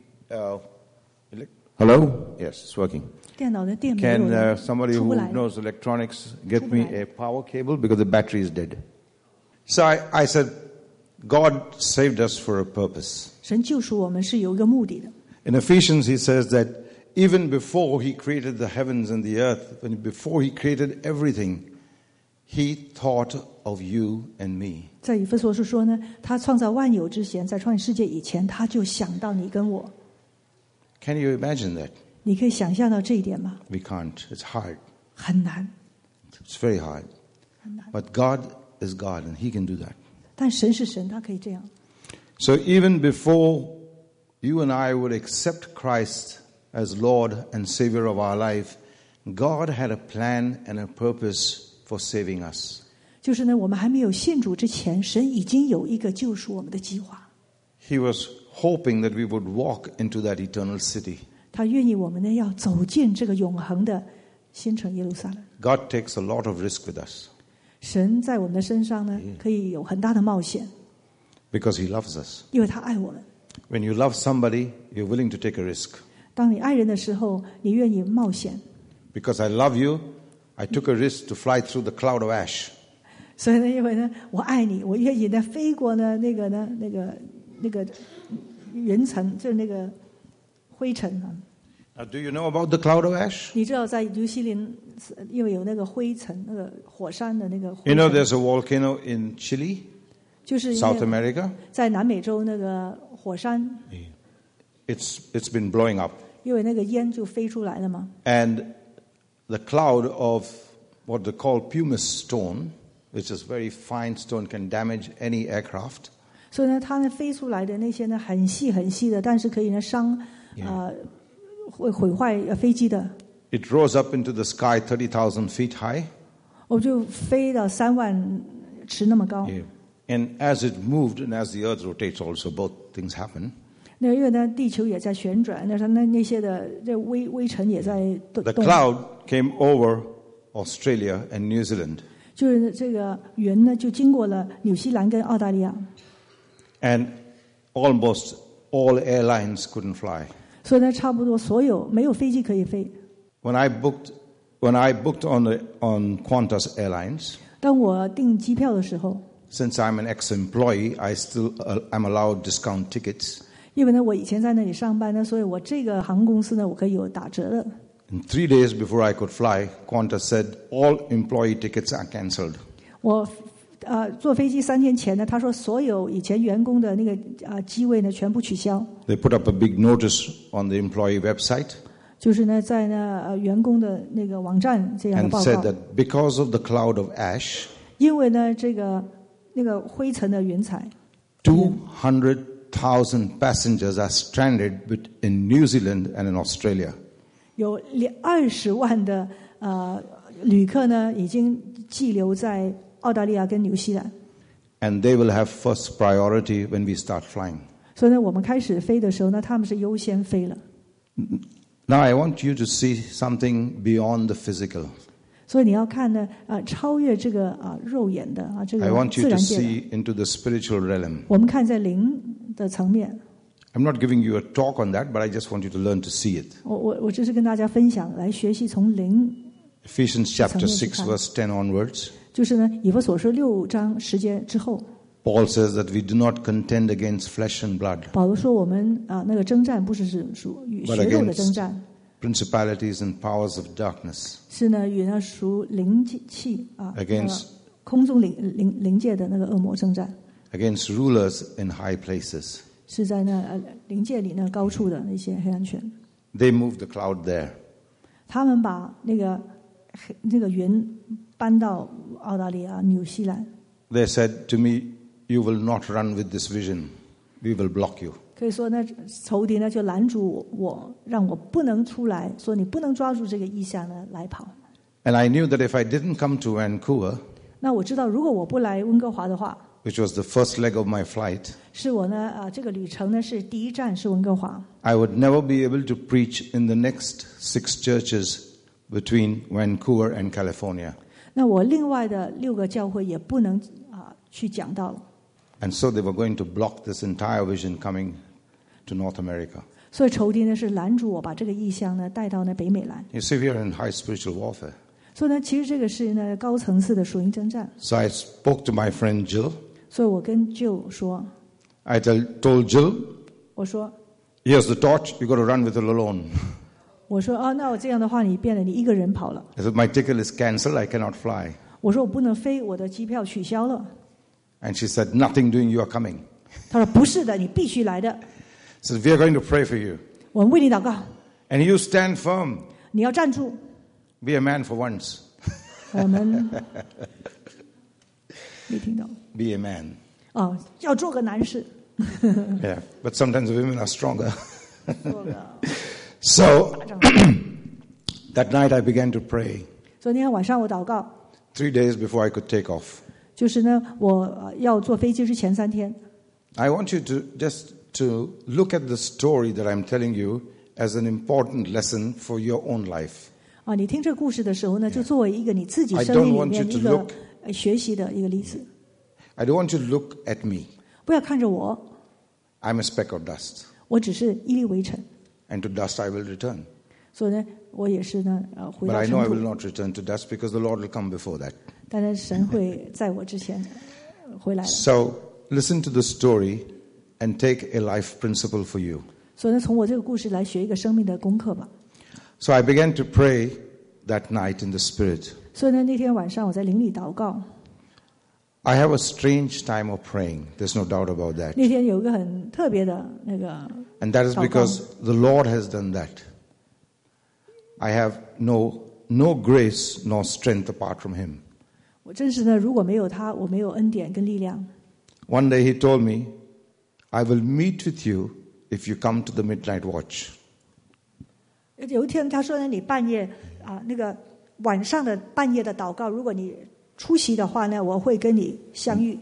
hello? Yes, it's working. 电脑的电没 Can 有了， somebody 出 who 不来。 knows electronics get me a power cable because the battery is dead? So I said, God saved us for a purpose. 神救赎我们是有一个目的的。 In Ephesians, he says that even before he created the heavens and the earth, before he created everything, he thought of you and me. 在以弗所书说呢，他创造万有之前，在创造世界以前，他就想到你跟我。 Can you imagine that? 你可以想象到这一点吗？ We can't. It's hard. 很难， It's very hard. 很难。 But God is God and he can do that. 但神是神，他可以这样。 So even before you and I would accept Christ as Lord and Savior of our life, God had a plan and a purpose for saving us. 就是呢，我们还没有信主之前，神已经有一个救赎我们的计划。 He was hoping that we would walk into that eternal city. 他愿意我们呢要走进这个永恒的新城耶路撒冷。 God takes a lot of risk with us 神在我们的身上呢，可以有很大的冒险， because he loves us. 因为他爱我们。 When you love somebody, you're willing to take a risk. 当你爱人的时候，你愿意冒险。 Because I love you, I took a risk to fly through the cloud of ash. 所以呢，因为呢，我爱你，我愿意呢飞过呢那个云层，就是那个灰尘啊。 Now, do you know about the cloud of ash? 你知道在纽西兰，因为有那个灰尘，那个火山的那个灰 You know 尘， there's a volcano in Chile, 就是因 South 为 America. 在南美洲那个火山， It's been blowing up. 因为那个烟就飞出来了嘛。 And the cloud of what they call pumice stone, which is very fine stone, can damage any aircraft. 所以呢，它呢飞出来的那些呢很细很细的，但是可以呢伤会毁坏飞机的。 It rose up into the sky 30,000 feet high. 我就飞到3万尺那么高。 Yeah. And as it moved and as the earth rotates also, both things happen. 那因为呢，地球也在旋转，那些的这微尘也在动。 The cloud came over Australia and New Zealand. 就是这个云呢，就经过了纽西兰跟澳大利亚。 And almost all airlines couldn't fly. 所以呢，差不多所有没有飞机可以飞。 When I booked on Qantas Airlines, 当我订机票的时候， since I'm an ex-employee, I'm allowed discount tickets. 因为呢，我以前在那里上班呢，所以我这个航空公司呢，我可以有打折的。 And 3 days before I could fly, Qantas said all employee tickets are cancelled. 我坐飞机3天前呢，他说所有以前员工的那个机位呢全部取消。 They put up a big notice on the employee website. 就是呢，在那员工的那个网站这样的 And 报 said 告。 that because of the cloud of ash, 因为呢，那个灰尘的云彩， 200,000 passengers are stranded in New Zealand and in Australia. 有20万的旅客呢已经寄留在澳大利亚跟纽西兰。 And they will have first priority when we start flying. 所以呢，我们开始飞的时候呢，他们是优先飞了。 Now I want you to see something beyond the physical. 所以你要看呢，超越这个肉眼的这 I 个 want 自 you to 然界的。 see into the spiritual realm. 我们看在灵的层面。 I'm not giving you a talk on that, but I just want you to learn to see it. 我只是跟大家分享，来学习从灵。 Ephesians chapter 6 verse 10 onwards. 就是呢，以弗所书6章10节之后， Paul says that we do not contend against flesh and blood, 保罗说我们那个征战不是属与血肉的征战， principalities and powers of darkness, 是呢与那属灵气 against 空中灵界的那个恶魔征战， against rulers in high places. 是在那灵界里那高处的那些黑暗权。 They moved the cloud there. 他们把那个云搬到澳大利亚、纽西兰。 They said to me, "You will not run with this vision. We will block you." 可以说呢，仇敌呢就拦住我，让我不能出来，说你不能抓住这个意向呢来跑。 And I knew that if I didn't come to Vancouver, 那我知道，如果我不来温哥华的话， which was the first leg of my flight, 是我呢这个旅程呢是第一站是温哥华。 I would never be able to preach in the next 6 churches between Vancouver and California. 那我另外的6个教会也不能去讲道了。 And so they were going to block this entire vision coming to North America. 所以仇敌呢是拦住我把这个意向呢带到那北美来。 You see, we are in high spiritual warfare. 所以呢，其实这个是呢高层次的属灵征战。 So I spoke to my friend Jill. 所以我跟 Jill 说， I told Jill, 我说 "Here's the torch. You got to run with it alone." 那我这样的话，你变了，你一个人跑了。 I said, "My ticket is cancelled. I cannot fly." 我说我不能飞，我的机票取消了。 And she said, "Nothing doing. You are coming." 他说不是的，你必须来的。 She said, "We are going to pray for you. 我们为你祷告， And you stand firm. 你要站住。 Be a man for once. 我们没听到 Be a man." 要做个男士。 Yeah. But sometimes women are stronger. 做个 So that night I began to pray. 昨天晚上我祷告， 3 days before I could take off. 就是呢，我要坐飞机之前3天。 I want you to just to look at the story that I'm telling you as an important lesson for your own life. 你听这个故事的时候呢，就作为一个你自己 I 生 don't 命里 want 面 you 一 to 个 look- 学习的一个例子。 I don't want you to look at me. 不要看着我， I'm a speck of dust. 我只是一粒微尘。 And to dust I will return. 所以呢，我也是呢，回 But 到 I 尘 know I 土 will。not return to dust because the Lord will come before that. 当然，神会在我之前回来了。 So listen to the story and take a life principle for you. 所以呢，从我这个故事来学一个生命的功课吧。 So I began to pray that night in the Spirit. 所以呢，那天晚上我在灵里祷告。 I have a strange time of praying. There's no doubt about that. 那天有一个很特别的那个， And that is because the Lord has done that. I have no grace nor strength apart from Him. 我真是呢，如果没有他，我没有恩典跟力量。 One day He told me, "I will meet with you if you come to the midnight watch." 有一天他说呢，你半夜那个晚上的半夜的祷告，如果你出席的话呢，我会跟你相遇。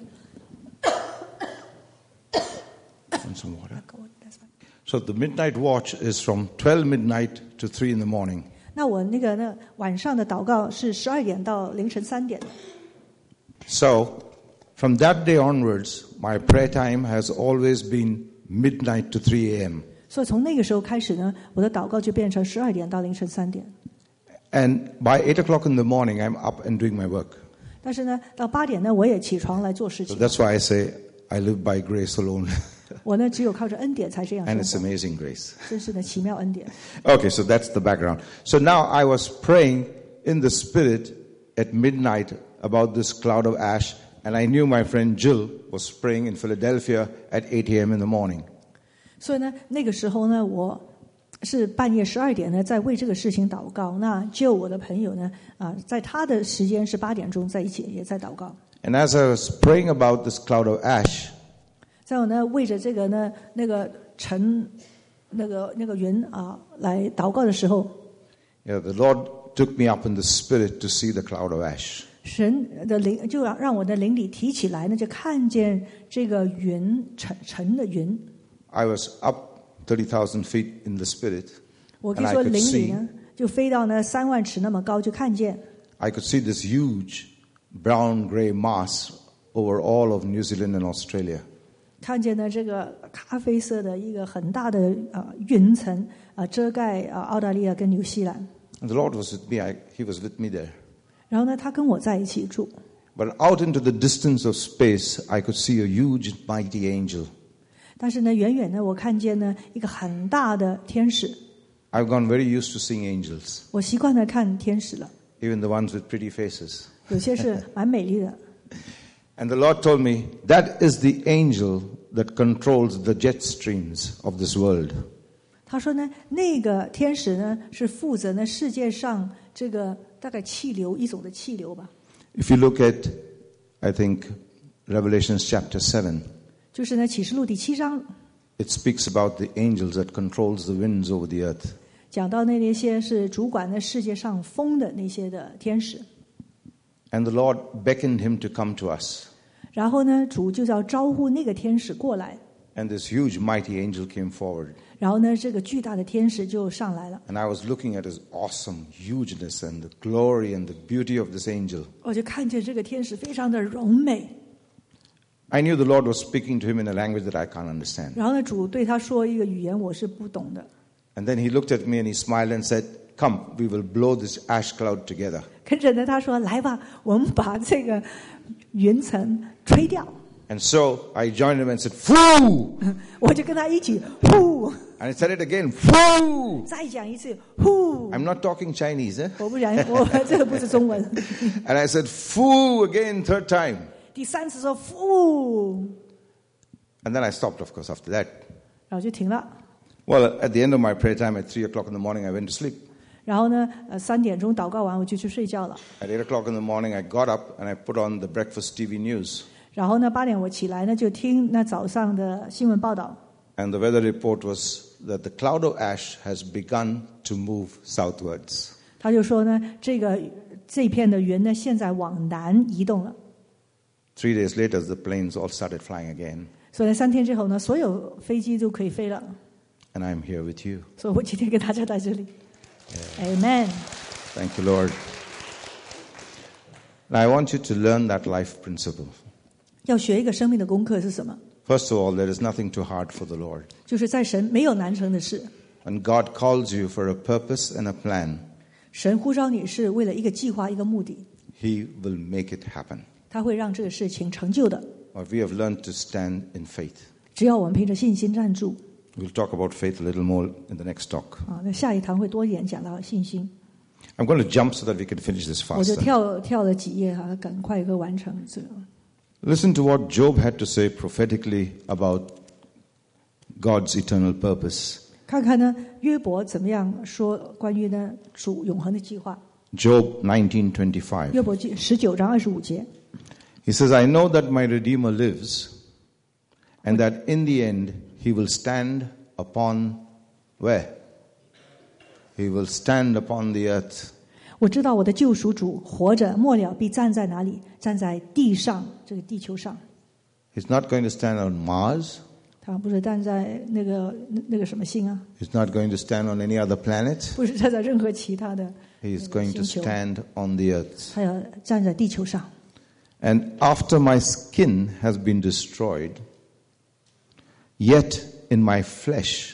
Some water. So the midnight watch is from 12 midnight to 3 in the morning. 那我那晚上的祷告是12点到凌晨3点。 So from that day onwards, my prayer time has always been midnight to 3 a.m. 所以从那个时候开始呢，我的祷告就变成12点到凌晨3点。 And by 8 o'clock in the morning, I'm up and doing my work. 但是呢，到8点呢，我也起床来做事 So 情。 that's why I say I live by grace alone. 我呢，只有靠着恩典才这样 And 生 it's 活， amazing grace. 真是的奇妙恩典。 Okay, so that's the background. So now I was praying in the Spirit at midnight about this cloud of ash, and I knew my friend Jill was praying in Philadelphia at 8 a.m. in the morning. 所以呢，那个时候呢，我是半夜12点呢，在为这个事情祷告。那就我的朋友呢，在他的时间是8点钟在一起，也在祷告。 And as I was praying about this cloud of ash, 在我呢为着这个呢那个尘那个云来祷告的时候， the Lord took me up in the Spirit to see the cloud of ash. 神的灵就让我的灵里提起来呢，就看见这个云尘的云。 I was up 30,000 feet in the Spirit, 我可 and 以 I 说 could 灵里 see 呢就飞到呢3万尺那么高，就看见 this huge brown gray mass over all of New Zealand and Australia. 看见呢这个咖啡色的一个很大的云层遮盖澳大利亚跟纽西兰。 And the Lord was with me. He was with me there. 然后呢，他跟我在一起住。 But out into the distance of space, I could see a huge, mighty angel. 但是呢，远远呢，我看见呢一个很大的天使。 I've gone very used to seeing angels, 我习惯了看天使了， even the ones with pretty faces. 有些是蛮美丽的。 And the Lord told me, that is the angel that controls the jet streams of this world. 他说呢，那个天使呢是负责呢世界上这个大概气流一种的气流吧。 If you look at, I think, Revelation chapter 7, 就是呢启示录第7章 it speaks about the angels that controls the winds over the earth. 讲到那些是主管呢世界上风的那些的天使。 And the Lord beckoned him to come to us. 然后呢，主就要招呼那个天使过来。 And this huge, mighty angel came forward. 然后呢，这个巨大的天使就上来了。 And I was looking at his awesome hugeness and the glory and the beauty of this angel. 我就看见这个天使非常的柔美。 I knew the Lord was speaking to him in a language that I can't understand. 然后呢，主对他说一个语言我是不懂的。 And then he looked at me and he smiled and said, "Come, we will blow this ash cloud together." 跟着呢，他说：“来吧，我们把这个云层吹掉。 And so I joined him and said, "Foo!" ” 我就跟他一起呼， And I said it again, "Foo!" 再讲一次呼。 I'm not talking Chinese, eh? 我不然我这个不是中文。 And I said, "Foo!" again, third time. 第3次说呼， And then I stopped, of course, after that. 然后就停了。 Well, at the end of my prayer time at 3 o'clock in the morning, I went to sleep. 然后呢，3点钟祷告完，我就去睡觉了。 At 8 o'clock in the morning, I got up and I put on the breakfast TV news. 然后呢，8点我起来呢，就听那早上的新闻报道。 And the weather report was that the cloud of ash has begun to move southwards. 他就说呢，这片的云呢，现在往南移动了。 3 days later, the planes all started flying again. 所以3天之后呢，所有飞机都可以飞了。 And I'm here with you. 所以我今天跟大家在这里。Amen。 Thank you, Lord. Now, I want you to learn that life principle. 要学一个生命的功课是什么？ First of all, there is nothing too hard for the Lord. 就是在神没有难成的事。 When God calls you for a purpose and a plan, 神呼召你是为了一个计划、一个目的， He will make it happen. 他会让这个事情成就的。 But we have learned to stand in faith. 只要我们凭着信心站住。 We'll talk about faith a little more in the next talk. 那下一堂会多一点讲到信心。 I'm going to jump so that we can finish this 我就 faster. 跳了几页赶快个完成这个。 Listen to what Job had to say prophetically about God's eternal purpose. 看看呢，约伯怎么样说关于呢主永恒的计划。 Job 19:25. 约伯记19章25节， He says, "I know that my Redeemer lives, and that in the end he will stand upon where? He will stand upon the earth. 我知道我的救赎主活着，末了必站在哪里？站在地上，这个地球上。 He's not going to stand on Mars. 他不是站在那个什么星啊？ He's not going to stand on any other planet. 不是站在任何其他的 He is going to 星球， stand on the earth. 他要站在地球上。 And after my skin has been destroyed, yet in my flesh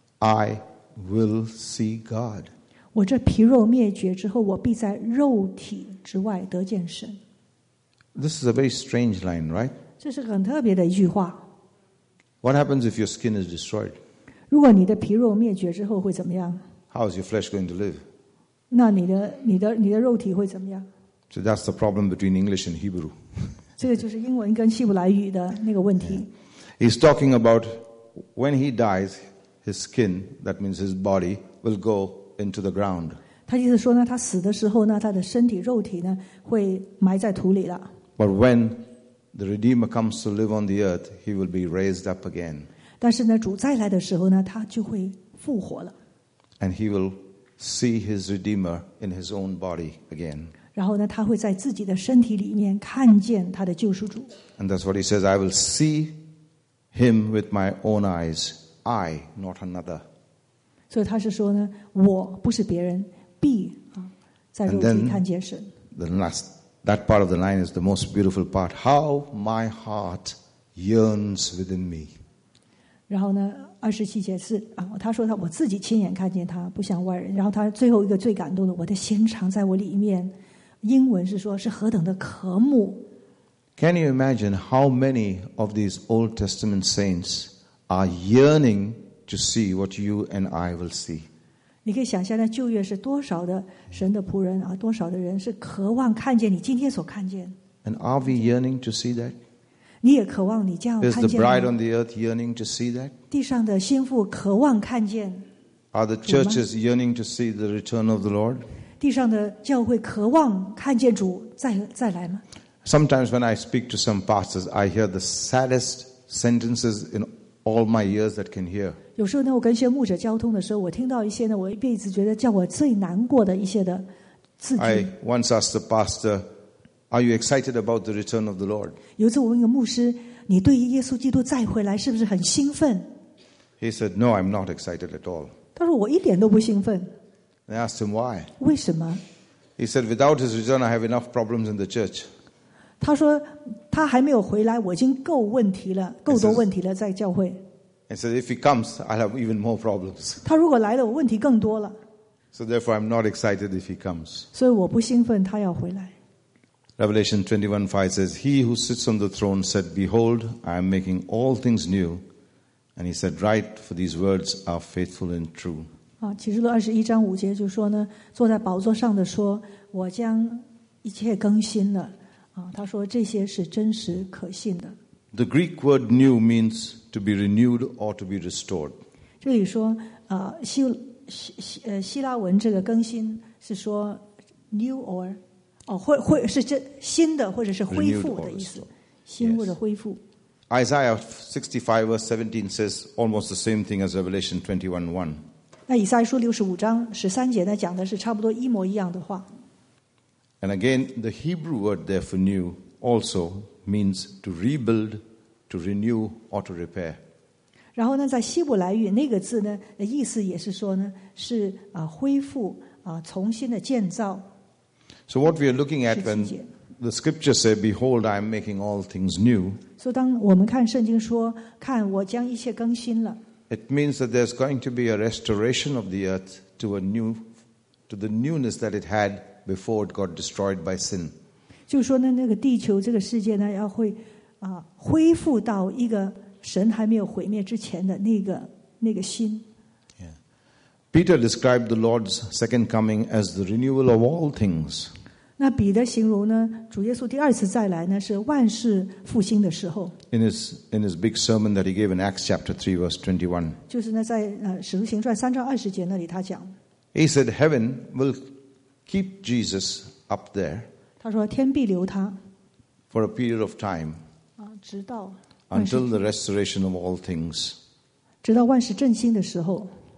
I will see God. 我这皮肉灭绝之后，我必在肉体之外得见神。 This is a very strange line, right? 这是个很特别的一句话。 What happens if your skin is destroyed? 如果你的皮肉灭绝之后会怎么样？ How is your flesh going to live? 那你的肉体会怎么样？ So that's the problem between English and Hebrew. 这个就是英文跟希伯来语的那个问题。 He's talking about when he dies, his skin, that means his body, will go into the ground. 他意思说呢，他死的时候呢，他的身体肉体呢会埋在土里了。 But when the Redeemer comes to live on the earth, he will be raised up again. 但是呢，主再来的时候呢，他就会复活了。 And he will see his Redeemer in his own body again. 然后呢，他会在自己的身体里面看见他的救赎主。 And that's what he says, I will see him with my own eyes, I, not another. 所以他是说呢，我不是别人，必在肉 And 体 then 看见神。 That part of the line is the most beautiful part. How my heart yearns within me. 然后呢，27节是他说我自己亲眼看见他，不像外人。然后他最后一个最感动的，我的心常在我里面。英文是说是何等的渴慕。 Can you imagine how many of these Old Testament saints are yearning to see what you and I will see? 你可以想象，在旧约是多少的神的仆人多少的人是渴望看见你今天所看见。 And are we yearning to see that? 你也渴望你将要 Is 看 the 见 bride 吗 on the earth yearning to see that? 地上的心腹渴望看见， Are the churches yearning to see the return of the Lord? 地上的教会渴望看见主再来吗？ Sometimes when I speak to some pastors, I hear the saddest sentences in all my years that can hear. 有时候呢，我跟一些牧者交通的时候，我听到一些呢，我一辈子觉得叫我最难过的一些的字句。 I once asked the pastor, are you excited about the return of the Lord? 有一次我问一个牧师，你对于耶稣基督再回来是不是很兴奋？ He said, no, I'm not excited at all. 他说我一点都不兴奋。 I asked him why. 为什么？ He said, without his return, I have enough problems in the church. 他说他还没有回来，我已经够多问题了，在教会。 And said, if he comes, I'll have even more problems. 他如果来了，我问题更多了， So therefore, I'm not excited if he comes. 所以我不兴奋他要回来。 Revelation 21:5 says, he who sits on the throne said, behold, I am making all things new. And he said, write, for these words are faithful and true. 启示录21章5节就说呢，坐在宝座上的说，我将一切更新了。他说这些是真实可信的。 The Greek word new means to be renewed or to be restored. 这里说希腊文这个更新是说 new or 会是这新的或者是恢复的意思，新或者恢复。 Isaiah 65 verse 17 says almost the same thing as Revelation 21:1. 那以赛书65章13节呢，讲的是差不多一模一样的话。 And again, the Hebrew word there for new also means to rebuild, to renew, or to repair. 然后呢，在希伯来语那个字呢，意思也是说呢，是恢复重新的建造。 So what we are looking at when the scriptures say, behold, I am making all things new. 所以当我们看圣经说，看我将一切更新了。 It means that there's going to be a restoration of the earth to the newness that it had before it got destroyed by sin. 就是说呢，那个地球这个世界呢，要会恢复到一个神还没有毁灭之前的那个心。 Yeah. Peter described the Lord's second coming as the renewal of all things. 那彼得形容呢，主耶稣第二次再来呢，是万事复兴的时候。 In his big sermon that he gave in Acts chapter 3 verse 21. 就是呢，在使徒行传3章20节那里他讲， He said heaven will keep Jesus up there 他说天必留他 for a period of time 直到 until the restoration of all things. 直到万事振兴的时候。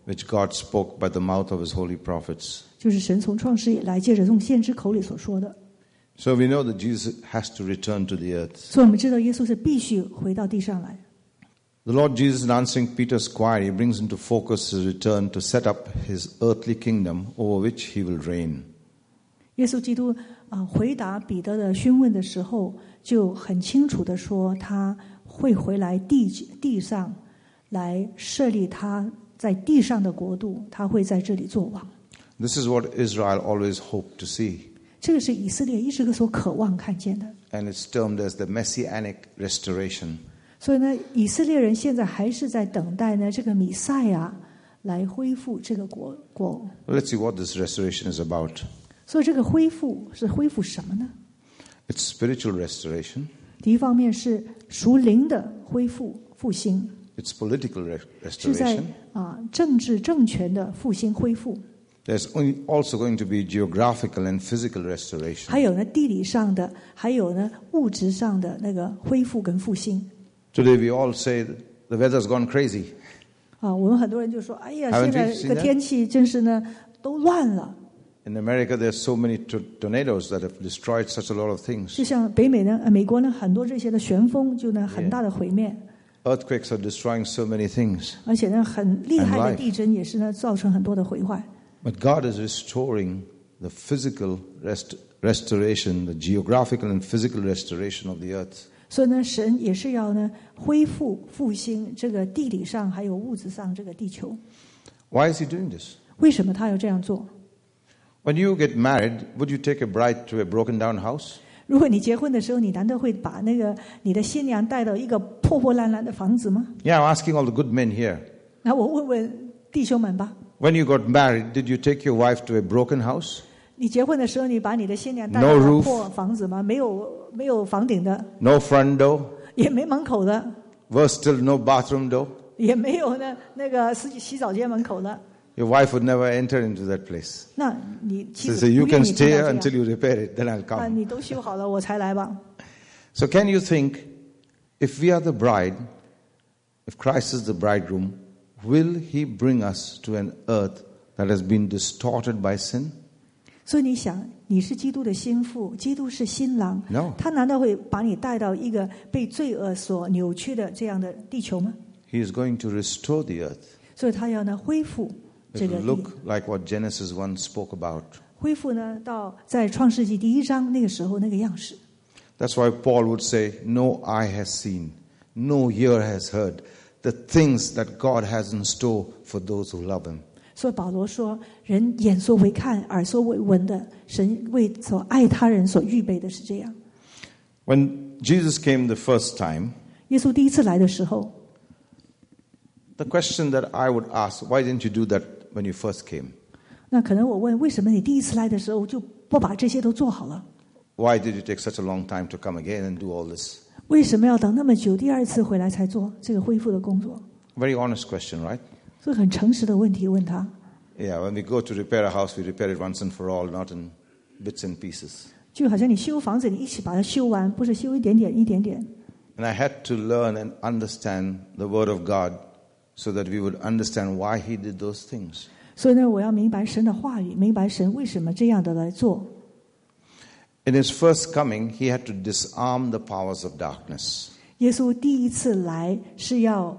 which God spoke by the mouth of his holy prophets. 就是神从创世以来借着从先知口里所说的。 So we know that Jesus has to return to the earth. 所以我们知道耶稣是必须回到地上来。 The Lord Jesus, in answering Peter's query, brings into focus his return to set up his earthly kingdom over which he will reign. 耶稣基督回答彼得的询问的时候，就很清楚地说，他会回来地上来设立他在地上的国度，他会在这里做王。 This is what Israel always hoped to see. 这个是以色列一直所渴望看见的。 And it's termed as the messianic restoration. 所以呢，以色列人现在还是在等待呢这个弥赛亚来恢复这个国。 Let's see what this restoration is about. 所以这个恢复是恢复什么呢？ It's spiritual restoration. 第一方面是属灵的恢复复兴， It's political 是在 restoration. 政治政权的复兴恢复。 There's also going to be geographical and physical restoration. 还有呢地理上的，还有呢物质上的那个恢复跟复兴。 Today we all say the weather's gone crazy. 我们很多人就说，哎呀， Haven't 现 you 在 seen 这个 that? 天气真是呢都乱了。 In America, there's so many tornadoes that have destroyed such a lot of things. 就像北美呢，美国呢，很多这些的旋风就呢很大的毁灭。 Earthquakes are destroying so many things. 而且呢，很厉害 And 的 life. 地震也是呢造成很多的毁坏。 But God is restoring the physical restoration, the geographical and physical restoration of the earth. 所以呢，神也是要呢恢复复兴这个地理上还有物质上这个地球。 Why is he doing this? 为什么他要这样做？ When you get married, would you take a bride to a broken down house? 如果你结婚的时候，你难道会把那个你的新娘带到一个破破烂烂的房子吗？ Yeah, I'm asking all the good men here. 那我问问弟兄们吧， When you got married, did you take your wife to a broken house? 你结婚的时候，你把你的新娘带 No 到 roof. 破房子吗？没有房顶的， No front door? 也没门口的， Worse still, no bathroom door? 也没有那个洗澡间门口的。 Your wife would never enter into that place. 那你妻 So 子 say, you 不愿 can 意听 stay 到 here 这 until 样 you repair it, then I'll 啊， come. 你都修好了，我才来吧。 So can you think, if we are the bride, if Christ is the bridegroom, will he bring us to an earth that has been distorted by sin? 所以你想，你是基督的心腹，基督是新郎 No. 他难道会把你带到一个被罪恶所扭曲的这样的地球吗？ He is going to restore the earth. 所以他要呢恢复 It 这个 will 地， look like what Genesis 1 spoke about. 恢复呢到在创世纪第1章那个时候那个样式。 That's why Paul would say, no eye has seen, no ear has heard, the things that God has in store for those who love him. 所以保罗说，人眼所未看，耳所未闻的，神为所爱他人所预备的是这样。 When Jesus came the first time, 耶稣第一次来的时候， the question that I would ask, why didn't you do that when you first came? 那可能我问，为什么你第一次来的时候就不把这些都做好了？ Why did you take such a long time to come again and do all this? 为什么要等那么久，第二次回来才做这个恢复的工作？ Very honest question, right? 这个很诚实的问题问他。 Yeah, when we go to repair a house, we repair it once and for all, not in bits and pieces. 就好像你修房子，你一起把它修完，不是修一点点一点点。 And I had to learn and understand the Word of God so that we would understand why He did those things. 所以呢，我要明白神的话语，明白神为什么这样的来做。 In His first coming, He had to disarm the powers of darkness. 耶稣第一次来是要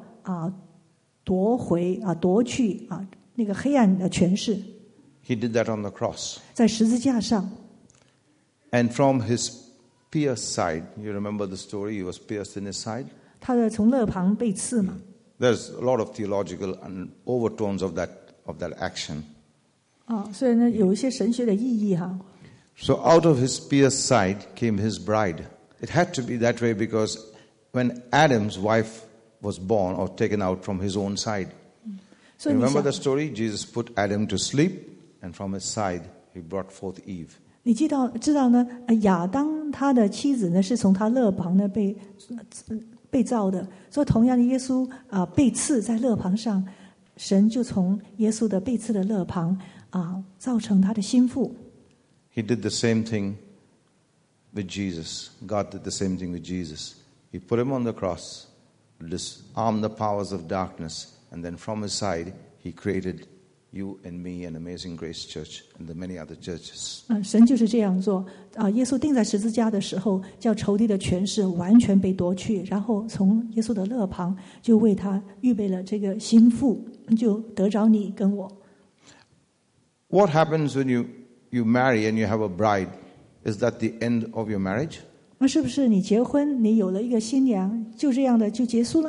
夺去那个黑暗的权势， He did that on the cross. 在十字架上。 And from His pierced side, you remember the story, He was pierced in His side? 他的从肋旁被刺嘛， There's a lot of theological overtones of that action. 所以呢有一些神学的意义哈。 So out of His pierced side came His bride. It had to be that way because when Adam's wife was born or taken out from his own side. 所以你 Remember 想 the，story? Jesus put Adam to sleep, and from his side He brought forth Eve. 你知道呢？亚当他的妻子呢是从他肋旁呢被造的，所以同样的耶稣被刺在肋旁上，神就从耶稣的被刺的肋旁造成他的心腹。 He did the same thing with Jesus. God did the same thing with Jesus. He put Him on the cross, disarmed the powers of darkness, and then from His side He created you and me and Amazing Grace Church and the many other churches. 神就是这样做啊！耶稣钉在十字架的时候，叫仇敌的权势完全被夺去，然后从耶稣的肋旁就为他预备了这个心腹，就得着你跟我。 What happens when you marry and you have a bride? Is that the end of your marriage? 那是不是你结婚，你有了一个新娘，就这样的就结束了？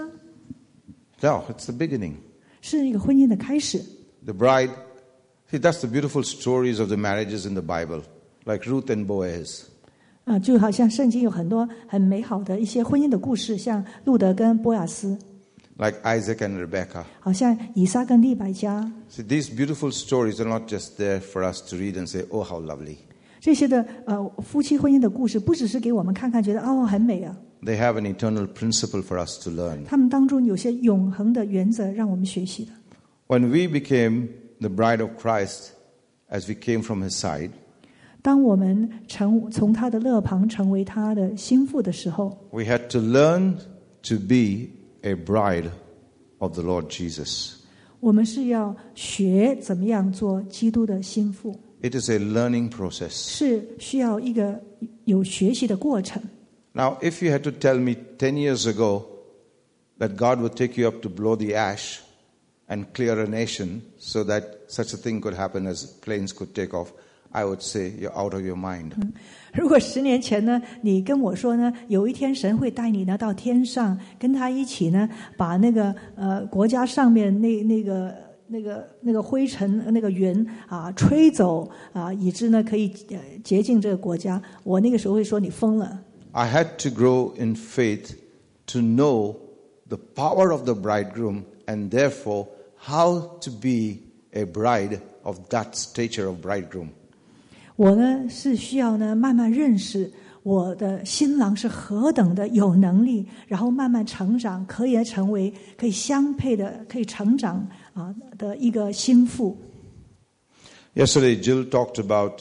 No, it's the beginning. 是一个婚姻的开始。 The bride, see, that's the beautiful stories of the marriages in the Bible, like Ruth and Boaz. 就好像圣经有很多很美好的一些婚姻的故事，像路德跟波亚斯， Like Isaac and Rebekah. 好像以撒跟利百加。 See, these beautiful stories are not just there for us to read and say, oh, how lovely. 这些的夫妻婚姻的故事，不只是给我们看看，觉得很美啊。 They have an eternal principle for us to learn. 他们当中有些永恒的原则让我们学习的。 When we became the bride of Christ, as we came from his side, 当我们从他的肋旁成为他的心腹的时候， we had to learn to be a bride of the Lord Jesus. 我们是要学怎么样做基督的心腹。 It is a learning process. 是需要一个有学习的过程。 Now, if you had to tell me 10 years ago that God would take you up to blow the ash and clear a nation so that such a thing could happen as planes could take off, I would say you're out of your mind. 如果10年前呢，你跟我说呢，有一天神会带你呢到天上，跟他一起呢，把那个国家上面那个灰尘那个云啊吹走啊，以致呢可以洁净这个国家，我那个时候会说你疯了。 I had to grow in faith to know the power of the bridegroom and therefore how to be a bride of that stature of bridegroom. 我呢是需要呢慢慢认识我的新郎是何等的有能力，然后慢慢成长，可以成为可以相配的、可以成长的一个心腹。 Yesterday, Jill talked about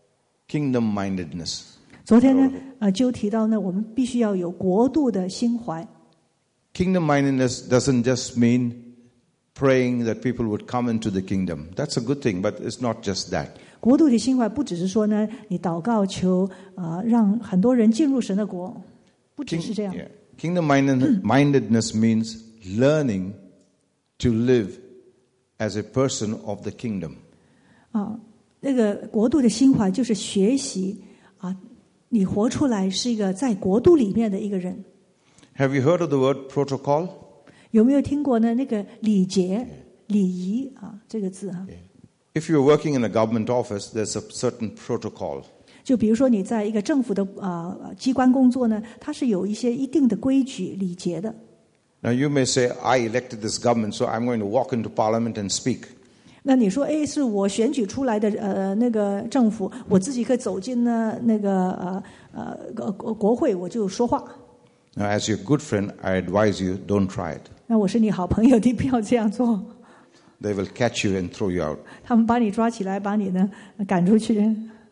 kingdom-mindedness. 昨天呢，就提到呢，我们必须要有国度的心怀。 Kingdom-mindedness doesn't just mean praying that people would come into the kingdom. That's a good thing, but it's not just that. 国度的心怀不只是说呢，你祷告求让很多人进入神的国，不只是这样。 Kingdom-mindedness means learning to live as a person of the kingdom. 那个国度的心怀就是学习你活出来是一个在国度里面的一个人。 Have you heard of the word protocol? 有没有听过呢？那个礼节、礼仪这个字 If you're working in a government office, there's a certain protocol. 就比如说你在一个政府的机关工作呢，它是有一些一定的规矩、礼节的。 Now you may say, I elected this government, so I'm going to walk into parliament and speak. 那你说，是我选举出来的那个政府，我自己可以走进那个国会，我就说话。 Now, as your good friend, I advise you, don't try it. 那我是你好朋友，你不要这样做。 They will catch you and throw you out. 他们把你抓起来，把你呢赶出去。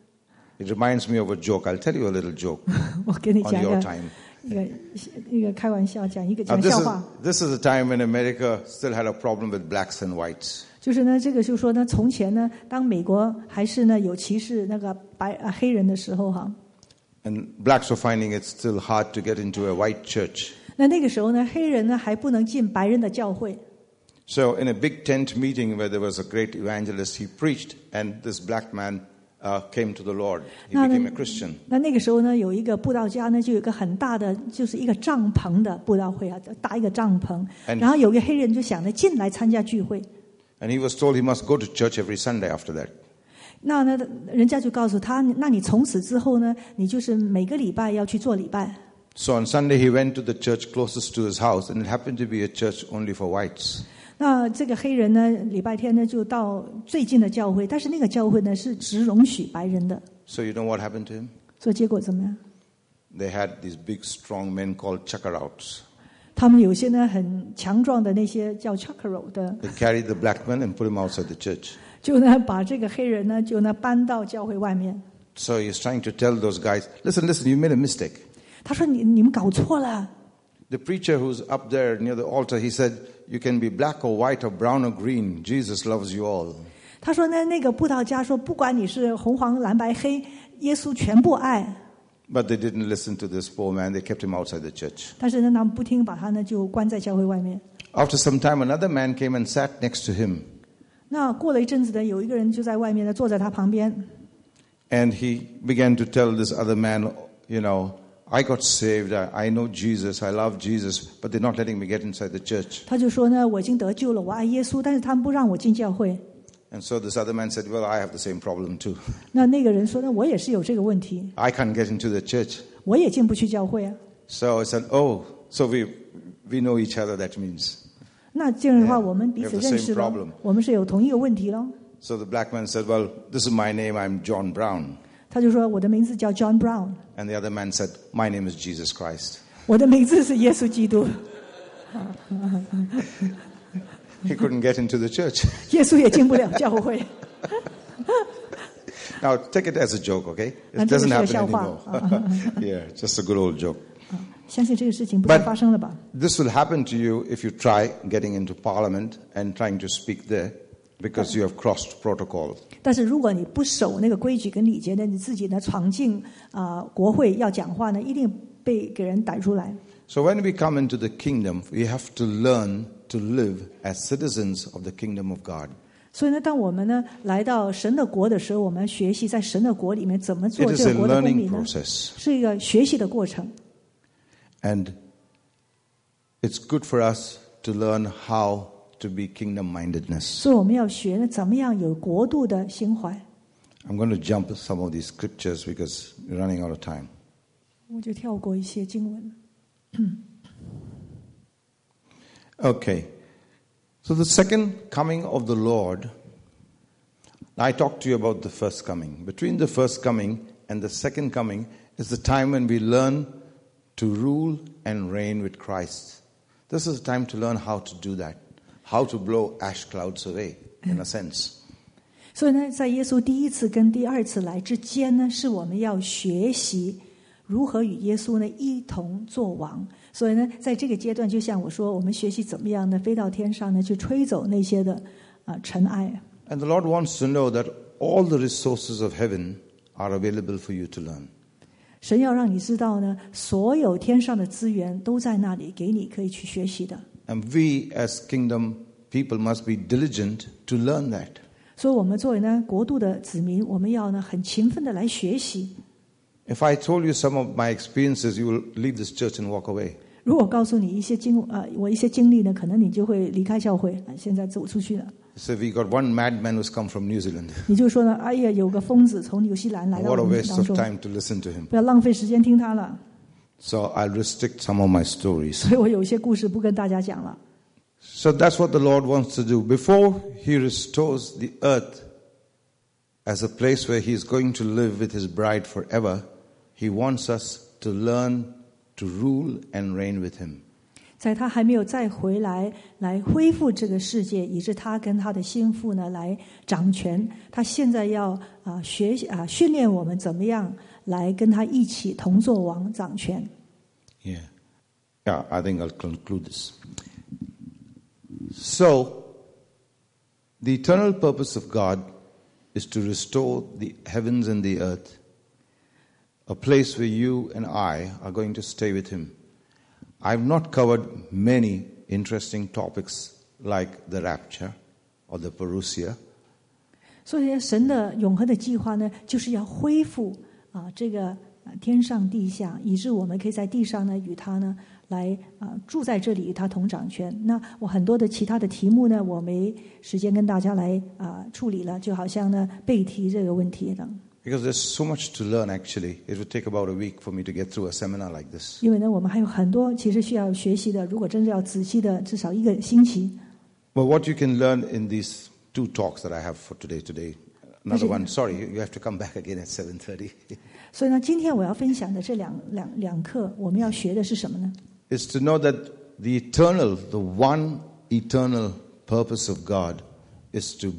It reminds me of a joke. I'll tell you a little joke 我给你 on 讲 your time. 一个开玩笑，讲笑话。 This is a time when America still had a problem with blacks and whites. 就是呢，这个就是说呢，从前呢，当美国还是呢有歧视那个黑人的时候 And blacks were finding it still hard to get into a white church. 那个时候呢，黑人呢还不能进白人的教会。 So in a big tent meeting where there was a great evangelist, he preached, and this black man came to the Lord. He became a Christian. 那个时候呢，有一个布道家呢，就有一个很大的，就是一个帐篷的布道会搭一个帐篷，然后有个黑人就想着进来参加聚会。 And he was told he must go to church every Sunday after that. 那呢，人家就告诉他，那你从此之后呢，你就是每个礼拜要去做礼拜。 So on Sunday he went to the church closest to his house, and it happened to be a church only for whites. 那这个黑人呢，礼拜天呢就到最近的教会，但是那个教会呢是只容许白人的。 So you know what happened to him? 所以结果怎么样？ They had these big, strong men called chakarouts. 他们有些呢很强壮的那些叫 chakaro 的， They carried the black man and put him outside the church. 就呢把这个黑人呢就呢搬到教会外面。 So he's trying to tell those guys, listen, you made a mistake. 他说你们搞错了。 The preacher who's up there near the altar, he said, you can be black or white or brown or green. Jesus loves you all. 他说呢，那个布道家说，不管你是红黄蓝白黑，耶稣全部爱。 But they didn't listen to this poor man. They kept him outside the church. 但是呢，他们不听，把他呢就关在教会外面。 After some time, another man came and sat next to him. 那过了一阵子呢，有一个人就在外面呢，坐在他旁边。 And he began to tell this other man, you know, I got saved. I know Jesus. I love Jesus. But they're not letting me get inside the church. 他就说呢，我已经得救了，我爱耶稣，但是他们不让我进教会。 And so this other man said, well, I have the same problem too. 那个人说呢，我也是有这个问题。 I can't get into the church. 我也进不去教会啊。 So I said, oh, so we know each other, that means. 那这样的话，我们彼此认识了，我们是有同一个问题了。 So the black man said, well, this is my name. I'm John Brown. 他就说，我的名字叫 John Brown. And the other man said, my name is Jesus Christ. 我的名字是耶稣基督。 He couldn't get into the church. 耶稣也进不了教会。 Now take it as a joke, okay? It doesn't happen anymore. Yeah, just a good old joke. 相信这个事情不再发生了吧？ This will happen to you if you try getting into Parliament and trying to speak there, because you have crossed protocol. 但是如果你不守那个规矩跟礼节呢，你自己呢闯进国会要讲话呢，一定被给人逮出来。 So when we come into the kingdom, we have to learn to live as citizens of the kingdom of God. 所以呢，当我们呢来到神的国的时候，我们学习在神的国里面怎么做 It is 这 a 个国的公 learning 民呢？ process. 是一个学习的过程。 And it's good for us to learn how to be kingdom-mindedness. 所以我们要学呢，怎么样有国度的心怀。 I'm going to jump some of these scriptures because we're running out of time. 我就跳过一些经文。 Okay. So the second coming of the Lord, I talked to you about the first coming. Between the first coming and the second coming is the time when we learn to rule and reign with Christ. This is the time to learn how to do that, how to blow ash clouds away, in a sense. 所以呢，在耶稣第一次跟第二次来之间呢，是我们要学习如何与耶稣呢一同作王。所以呢，在这个阶段，就像我说，我们学习怎么样呢，飞到天上呢，去吹走那些的尘埃。 And the Lord wants to know that all the resources of heaven are available for you to learn. 神要让你知道呢，所有天上的资源都在那里，给你可以去学习的。 And we as kingdom people must be diligent to learn that. 所以我们作为呢国度的子民，我们要呢很勤奋的来学习。 If I told you some of my experiences, you will leave this church and walk away. 如果告诉你一些我一些经历呢，可能你就会离开教会，现在走出去了。 So we got one madman who's come from New Zealand. 你就说呢，哎呀，有个疯子从纽西兰来到 What 我 a 们 waste 当 of 中， time to listen to him. 不要浪费时间听他了。 So I'll restrict some of my stories. 所以我有一些故事不跟大家讲了。 So that's what the Lord wants to do. Before He restores the earth as a place where He is going to live with His bride forever, He wants us to learn to rule and reign with Him. 在他还没有再回来恢复这个世界，以致他跟他的心腹呢来掌权。他现在要训练我们怎么样来跟他一起同作王掌权。 Yeah, I think I'll conclude this. So, the eternal purpose of God is to restore the heavens and the earth, a place where you and I are going to stay with Him. I've not covered many interesting topics like the rapture or the parousia. 所以神的永恒的计划呢，就是要恢复这个天上地下，以致我们可以在地上呢与他呢来住在这里，与他同掌权。那我很多的其他的题目呢，我没时间跟大家来处理了，就好像呢背题这个问题等。 Because there's so much to learn actually. It would take about a week for me to get through a seminar like this. 因为呢，我们还有很多其实需要学习的。如果真的要仔细的，至少一个星期。 But what you can learn in these two talks that I have for today, another one. Sorry, you have to come back again at 7:30. 所以呢，今天我要分享的这两课，我们要学的是什么呢？ Is to know that the eternal, the one eternal purpose of God is to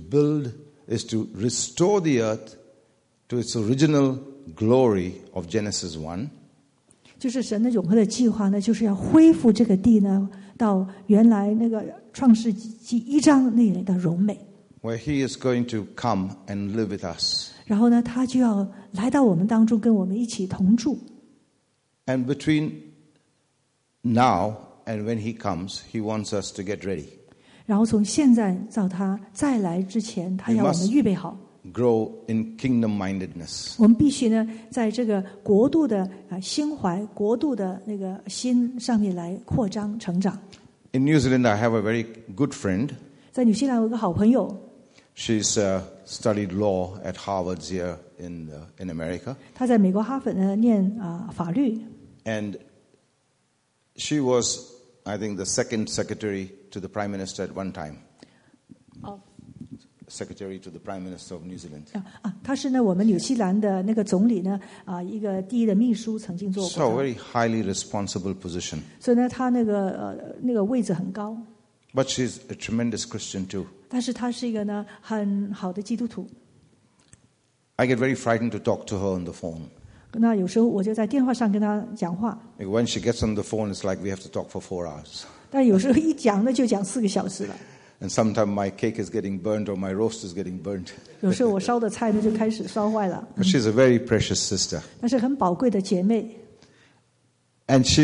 restore the earth to its original glory of Genesis 1. 就是神的永恒的计划呢，就是要恢复这个地呢，到原来那个创世纪1章那里的荣美。 Where He is going to come and live with us. 然后呢，他就要来到我们当中，跟我们一起同住。 And between now and when He comes, He wants us to get ready. 然后从现在到他再来之前，他要我们预备好。 Grow in kingdom mindedness. 我们必须呢，在这个国度的心怀、国度的那个心上面来扩张成长。 In New Zealand, I have a very good friend. 在纽西兰有一个好朋友， She's studied law at Harvard here in America. 他在美国哈佛呢念法律。 And she was, I think, the second secretary to the Prime Minister at one time. Secretary to the Prime Minister of New Zealand. 他是呢我们纽西兰的那个总理呢一个第一的秘书曾经做过。 So a very highly responsible position. 所以呢，他那个位置很高。 But she's a tremendous Christian too. 但是他是一个呢很好的基督徒。 I get very frightened to talk to her on the phone. 那有时候我就在电话上跟他讲话。 When she gets on the phone, it's like we have to talk for 4 hours. 但有时候一讲呢就讲4个小时了。 And sometimes my cake is getting burnt or my roast is getting burnt. 有时候我烧的菜呢就开始烧坏了。 But she's a very precious sister. 但是很宝贵的姐妹。 And she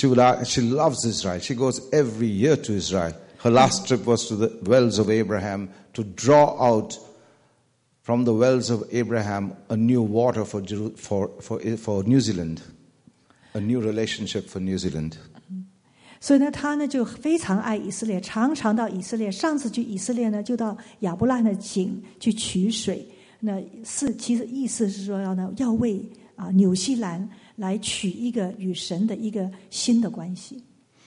loves Israel. She goes every year to Israel. Her last trip was to the wells of Abraham to draw out from the wells of Abraham a new water for New Zealand, a new relationship for New Zealand. 所以呢，他呢就非常爱以色列，常常到以色列。上次去以色列呢，就到亚伯兰的井去取水。那其实意思是说要为纽西兰来取一个与神的一个新的关系。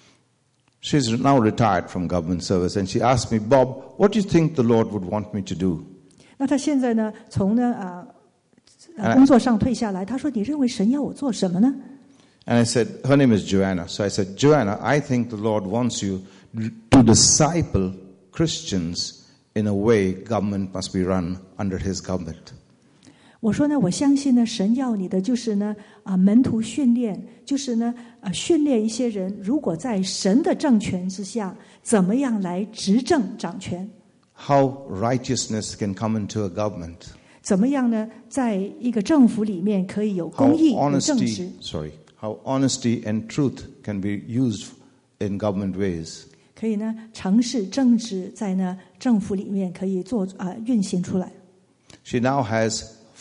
She's now retired from government service, and she asked me, Bob, what do you think the Lord would want me to do? 那他现在呢，从工作上退下来，他说：“你认为神要我做什么呢？” And I said, her name is Joanna. So I said, Joanna, I think the Lord wants you to disciple Christians in a way government must be run under His government. 我说呢，我相信呢，神要你的就是呢门徒训练，就是呢训练一些人，如果在神的政权之下，怎么样来执政掌权。 How righteousness can come into a government. 怎么样呢，在一个政府里面可以有公义、有正直。 How honesty and truth can be used in government ways. 可以呢，诚实正直在呢政府里面可以运行出来。 She now has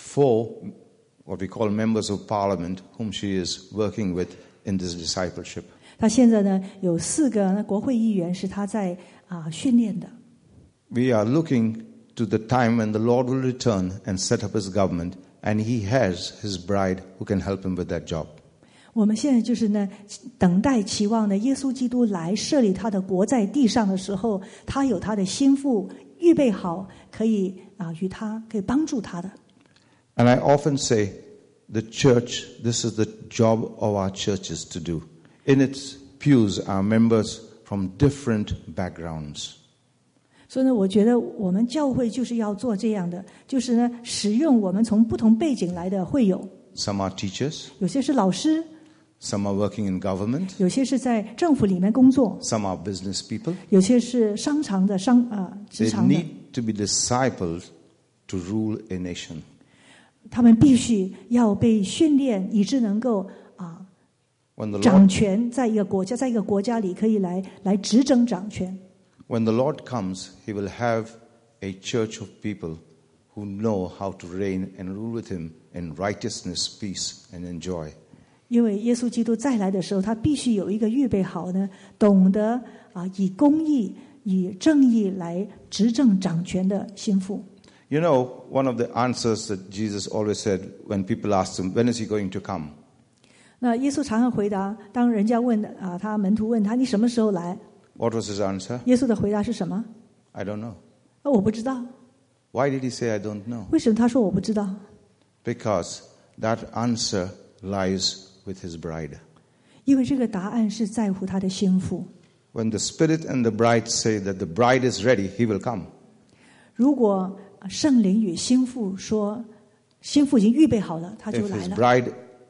4 what we call members of parliament whom she is working with in this discipleship. 她现在呢有4个国会议员是她在训练的。 We are looking to the time when the Lord will return and set up His government, and He has His bride who can help Him with that job. 我们现在就是呢，等待期望呢，耶稣基督来设立他的国在地上的时候，他有他的心腹预备好，可以与他可以帮助他的。 And I often say, the church, this is the job of our churches to do. In its pews are members from different backgrounds. 所以呢，我觉得我们教会就是要做这样的，就是呢，使用我们从不同背景来的会友。 Some are teachers. 有些是老师。 Some are working in government. 有些是在政府里面工作。 Some are business people. 有些是商场的职场的。 They need to be discipled to rule a nation. 他们必须要被训练，以致能够掌权，在一个国家里可以来执政掌权。 When the Lord comes, He will have a church of people who know how to reign and rule with Him in righteousness, peace, and in joy. 因为耶稣基督再来的时候，他必须有一个预备好呢，懂得以公义、以正义来执政掌权的心腹。 You know, one of the answers that Jesus always said when people asked Him, when is He going to come? 那耶稣常常回答，当人家问他门徒问他你什么时候来 What was His answer? 耶稣的回答是什么？ I don't know. 我不知道。 Why did He say I don't know? 为什么他说我不知道？ Because that answer lies with His bride. 因为这个答案是在乎他的心腹。 When the Spirit and the bride say that the bride is ready, He will come. 如果圣灵与心腹说，心腹已经预备好了，他就来 If His 了。 bride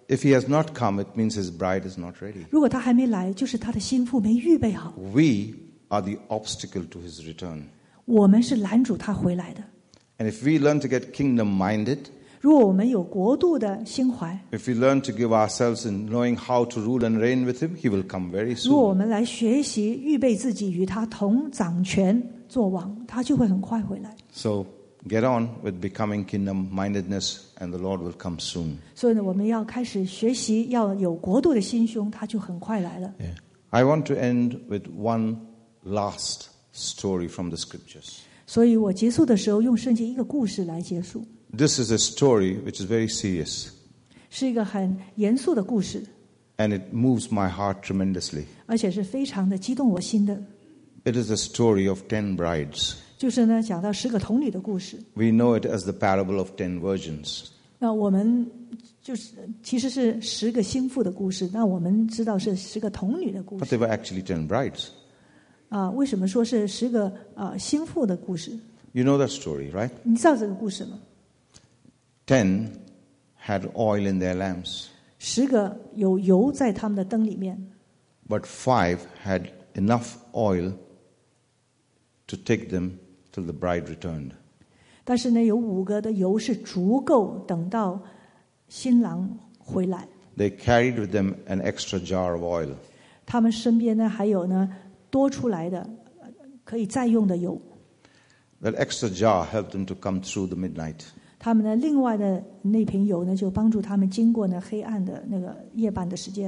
if he has not come, it means his bride is not ready. 如果他还没来，就是他的心腹没预备好。 We are the obstacle to his return. 我们是拦阻他回来的。 And if we learn to get kingdom-minded, 如果我们有国度的心怀， if we learn to give ourselves in knowing how to rule and reign with him, he will come very 如果我 soon. 们来学习预备自己与他同掌权作王，他就会很快回来。 So get on with becoming kingdom-mindedness, and the Lord will come soon. 所以呢，我们要开始学习，要有国度的心胸，他就很快来了。 I want to end with one last story from the scriptures. 所以我结束的时候用圣经一个故事来结束， This is a story which is very serious, 是一个很严肃的故事， and it moves my heart tremendously. 而且是非常的激动我心的。 It is the story of 10 brides. 就是呢，讲到10个童女的故事。 We know it as the parable of 10 virgins. 那我们就是其实是10个心腹的故事，那我们知道是10个童女的故 But 事。 they were actually 10 brides. 为什么说是10个心腹的故事？ You know that story, right? 你知道这个故事吗？ 10 had oil in their lamps, 10个有油在他们的灯里面， but 5 had enough oil to take them till the bride returned. 但是呢，有5个的油是足够等到新郎回来。 They carried with them an extra jar of oil. 他们身边呢还有呢多出来的可以再用的油。 That extra jar helped them to come through the midnight. 他们呢另外的那瓶油呢就帮助他们经过呢黑暗的那个夜半的时间。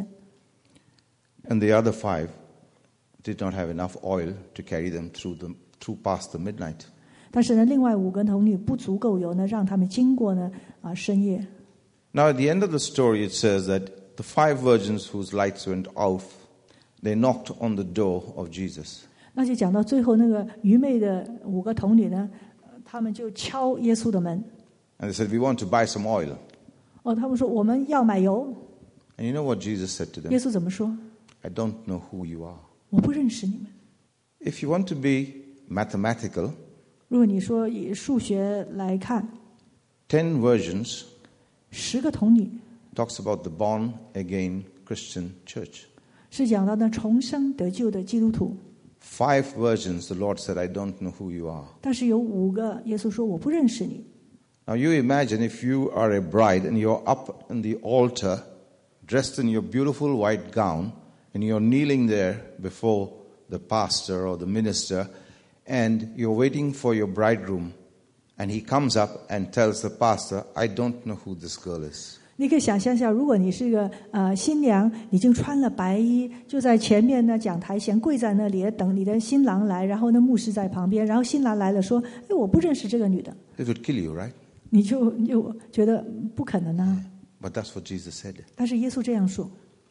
And the other 5 did not have enough oil to carry them through past the midnight. 但是呢，另外5个童女不足够油呢，让他们经过呢深夜。 Now at the end of the story it says that the 5 virgins whose lights went off, they knocked on the door of Jesus. 那就讲到最后那个愚昧的5个童女呢，他们就敲耶稣的门。 And they said, we want to buy some oil. 他们说我们要买油。 And you know what Jesus said to 耶 them? 稣怎么说？ I don't know who you are. 我不认识你们。 If you want to be mathematical, 如果你说以数学来看 10 virgins ，10个童女 talks about the born again Christian church. 是讲到呢重生得救的基督徒， 5 virgins, the Lord said, I don't know who you are. 但是有5个，耶稣说我不认识你。 Now you imagine if you are a bride and you're up on the altar, dressed in your beautiful white gown, and you're kneeling there before the pastor or the minister, and you're waiting for your bridegroom, and he comes up and tells the pastor, I don't know who this girl is. 你可以想象一下，如果你是一个新娘，已经穿了白衣，就在前面呢讲台前跪在那里等你的新郎来，然后呢牧师在旁边，然后新郎来了说：“哎，我不认识这个女的。” It would kill you, right? 你就觉得不可能啊。 But that's what Jesus said. 但是耶稣这样说，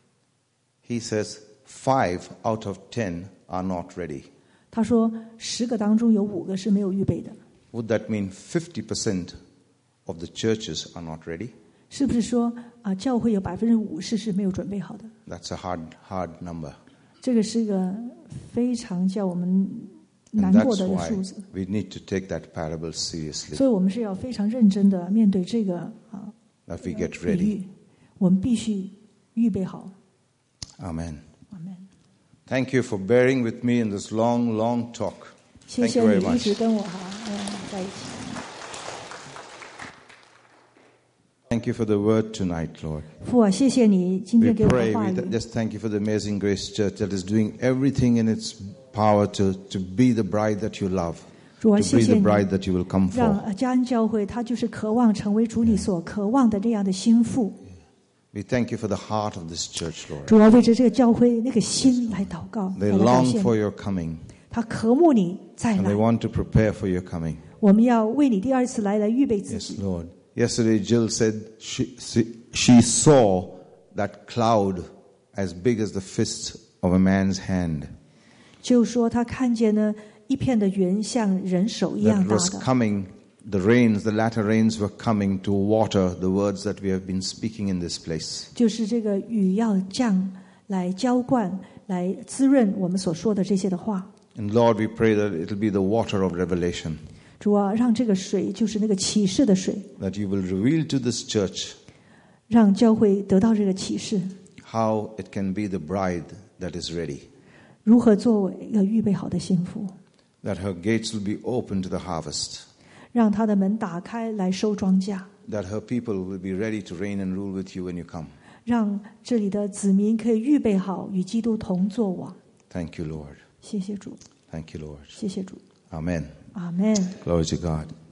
He says 5 out of 10 are not ready. 他说10个当中有5个是没有预备的。 Would that mean 50% of the churches are not ready? 是不是说教会有50%是没有准备好的？ That's a hard number. 这个是一个非常叫我们 And 难过 that's 的 why 数字。 we need to take that parable seriously. 所以我们是要非常认真的面对这个 That we get 比 ready. 喻，我们必须预备好。 Amen. 阿门。 Thank you for bearing with me in this long, long talk. 谢 Thank 谢 you very 你一直 much. 跟我在一起。 Thank you for the word tonight, Lord. 父啊，谢谢你今 We 天给我 pray, 的话 we 语。 just thank you for the Amazing Grace Church that is doing everything in its power to be the bride that you love, 主啊， to 谢 be 谢 the 你 bride that you will come 让 for. 嘉恩教会，他就是渴望成为主你所渴望的这样的心腹。 We thank you for the heart of this church, Lord. 主要为着这个教会那个心来祷告， They 来感 long 谢 for 你。 your coming, 他渴慕你再 and 来 they，want to prepare for your coming. 我们要为你第二次来预备自 Yes, 己。 Lord. Yesterday, Jill said she saw that cloud as big as the fist of a man's hand 就说他看见呢一片的云像人手一样 that 大 was 的， coming. The rains, the latter rains were coming to water the words that we have been speaking in this place. 就是这个雨要降来浇灌，来滋润我们所说的这些的话。 And Lord, we pray that it will be the water of revelation, 主啊，让这个水就是那个启示的水， that you will reveal to this church 让教会得到这个启示， how it can be the bride that is ready, 如何作为一个预备好的幸福， that her gates will be open to the harvest, 让他的门打开来收庄稼， that her people will be ready to reign and rule with you when you come. 让这里的子民可以预备好与基督同作王。 Thank you, Lord. 谢谢主， Thank you, Lord. 谢谢主， Amen. 阿们。 Glory to God.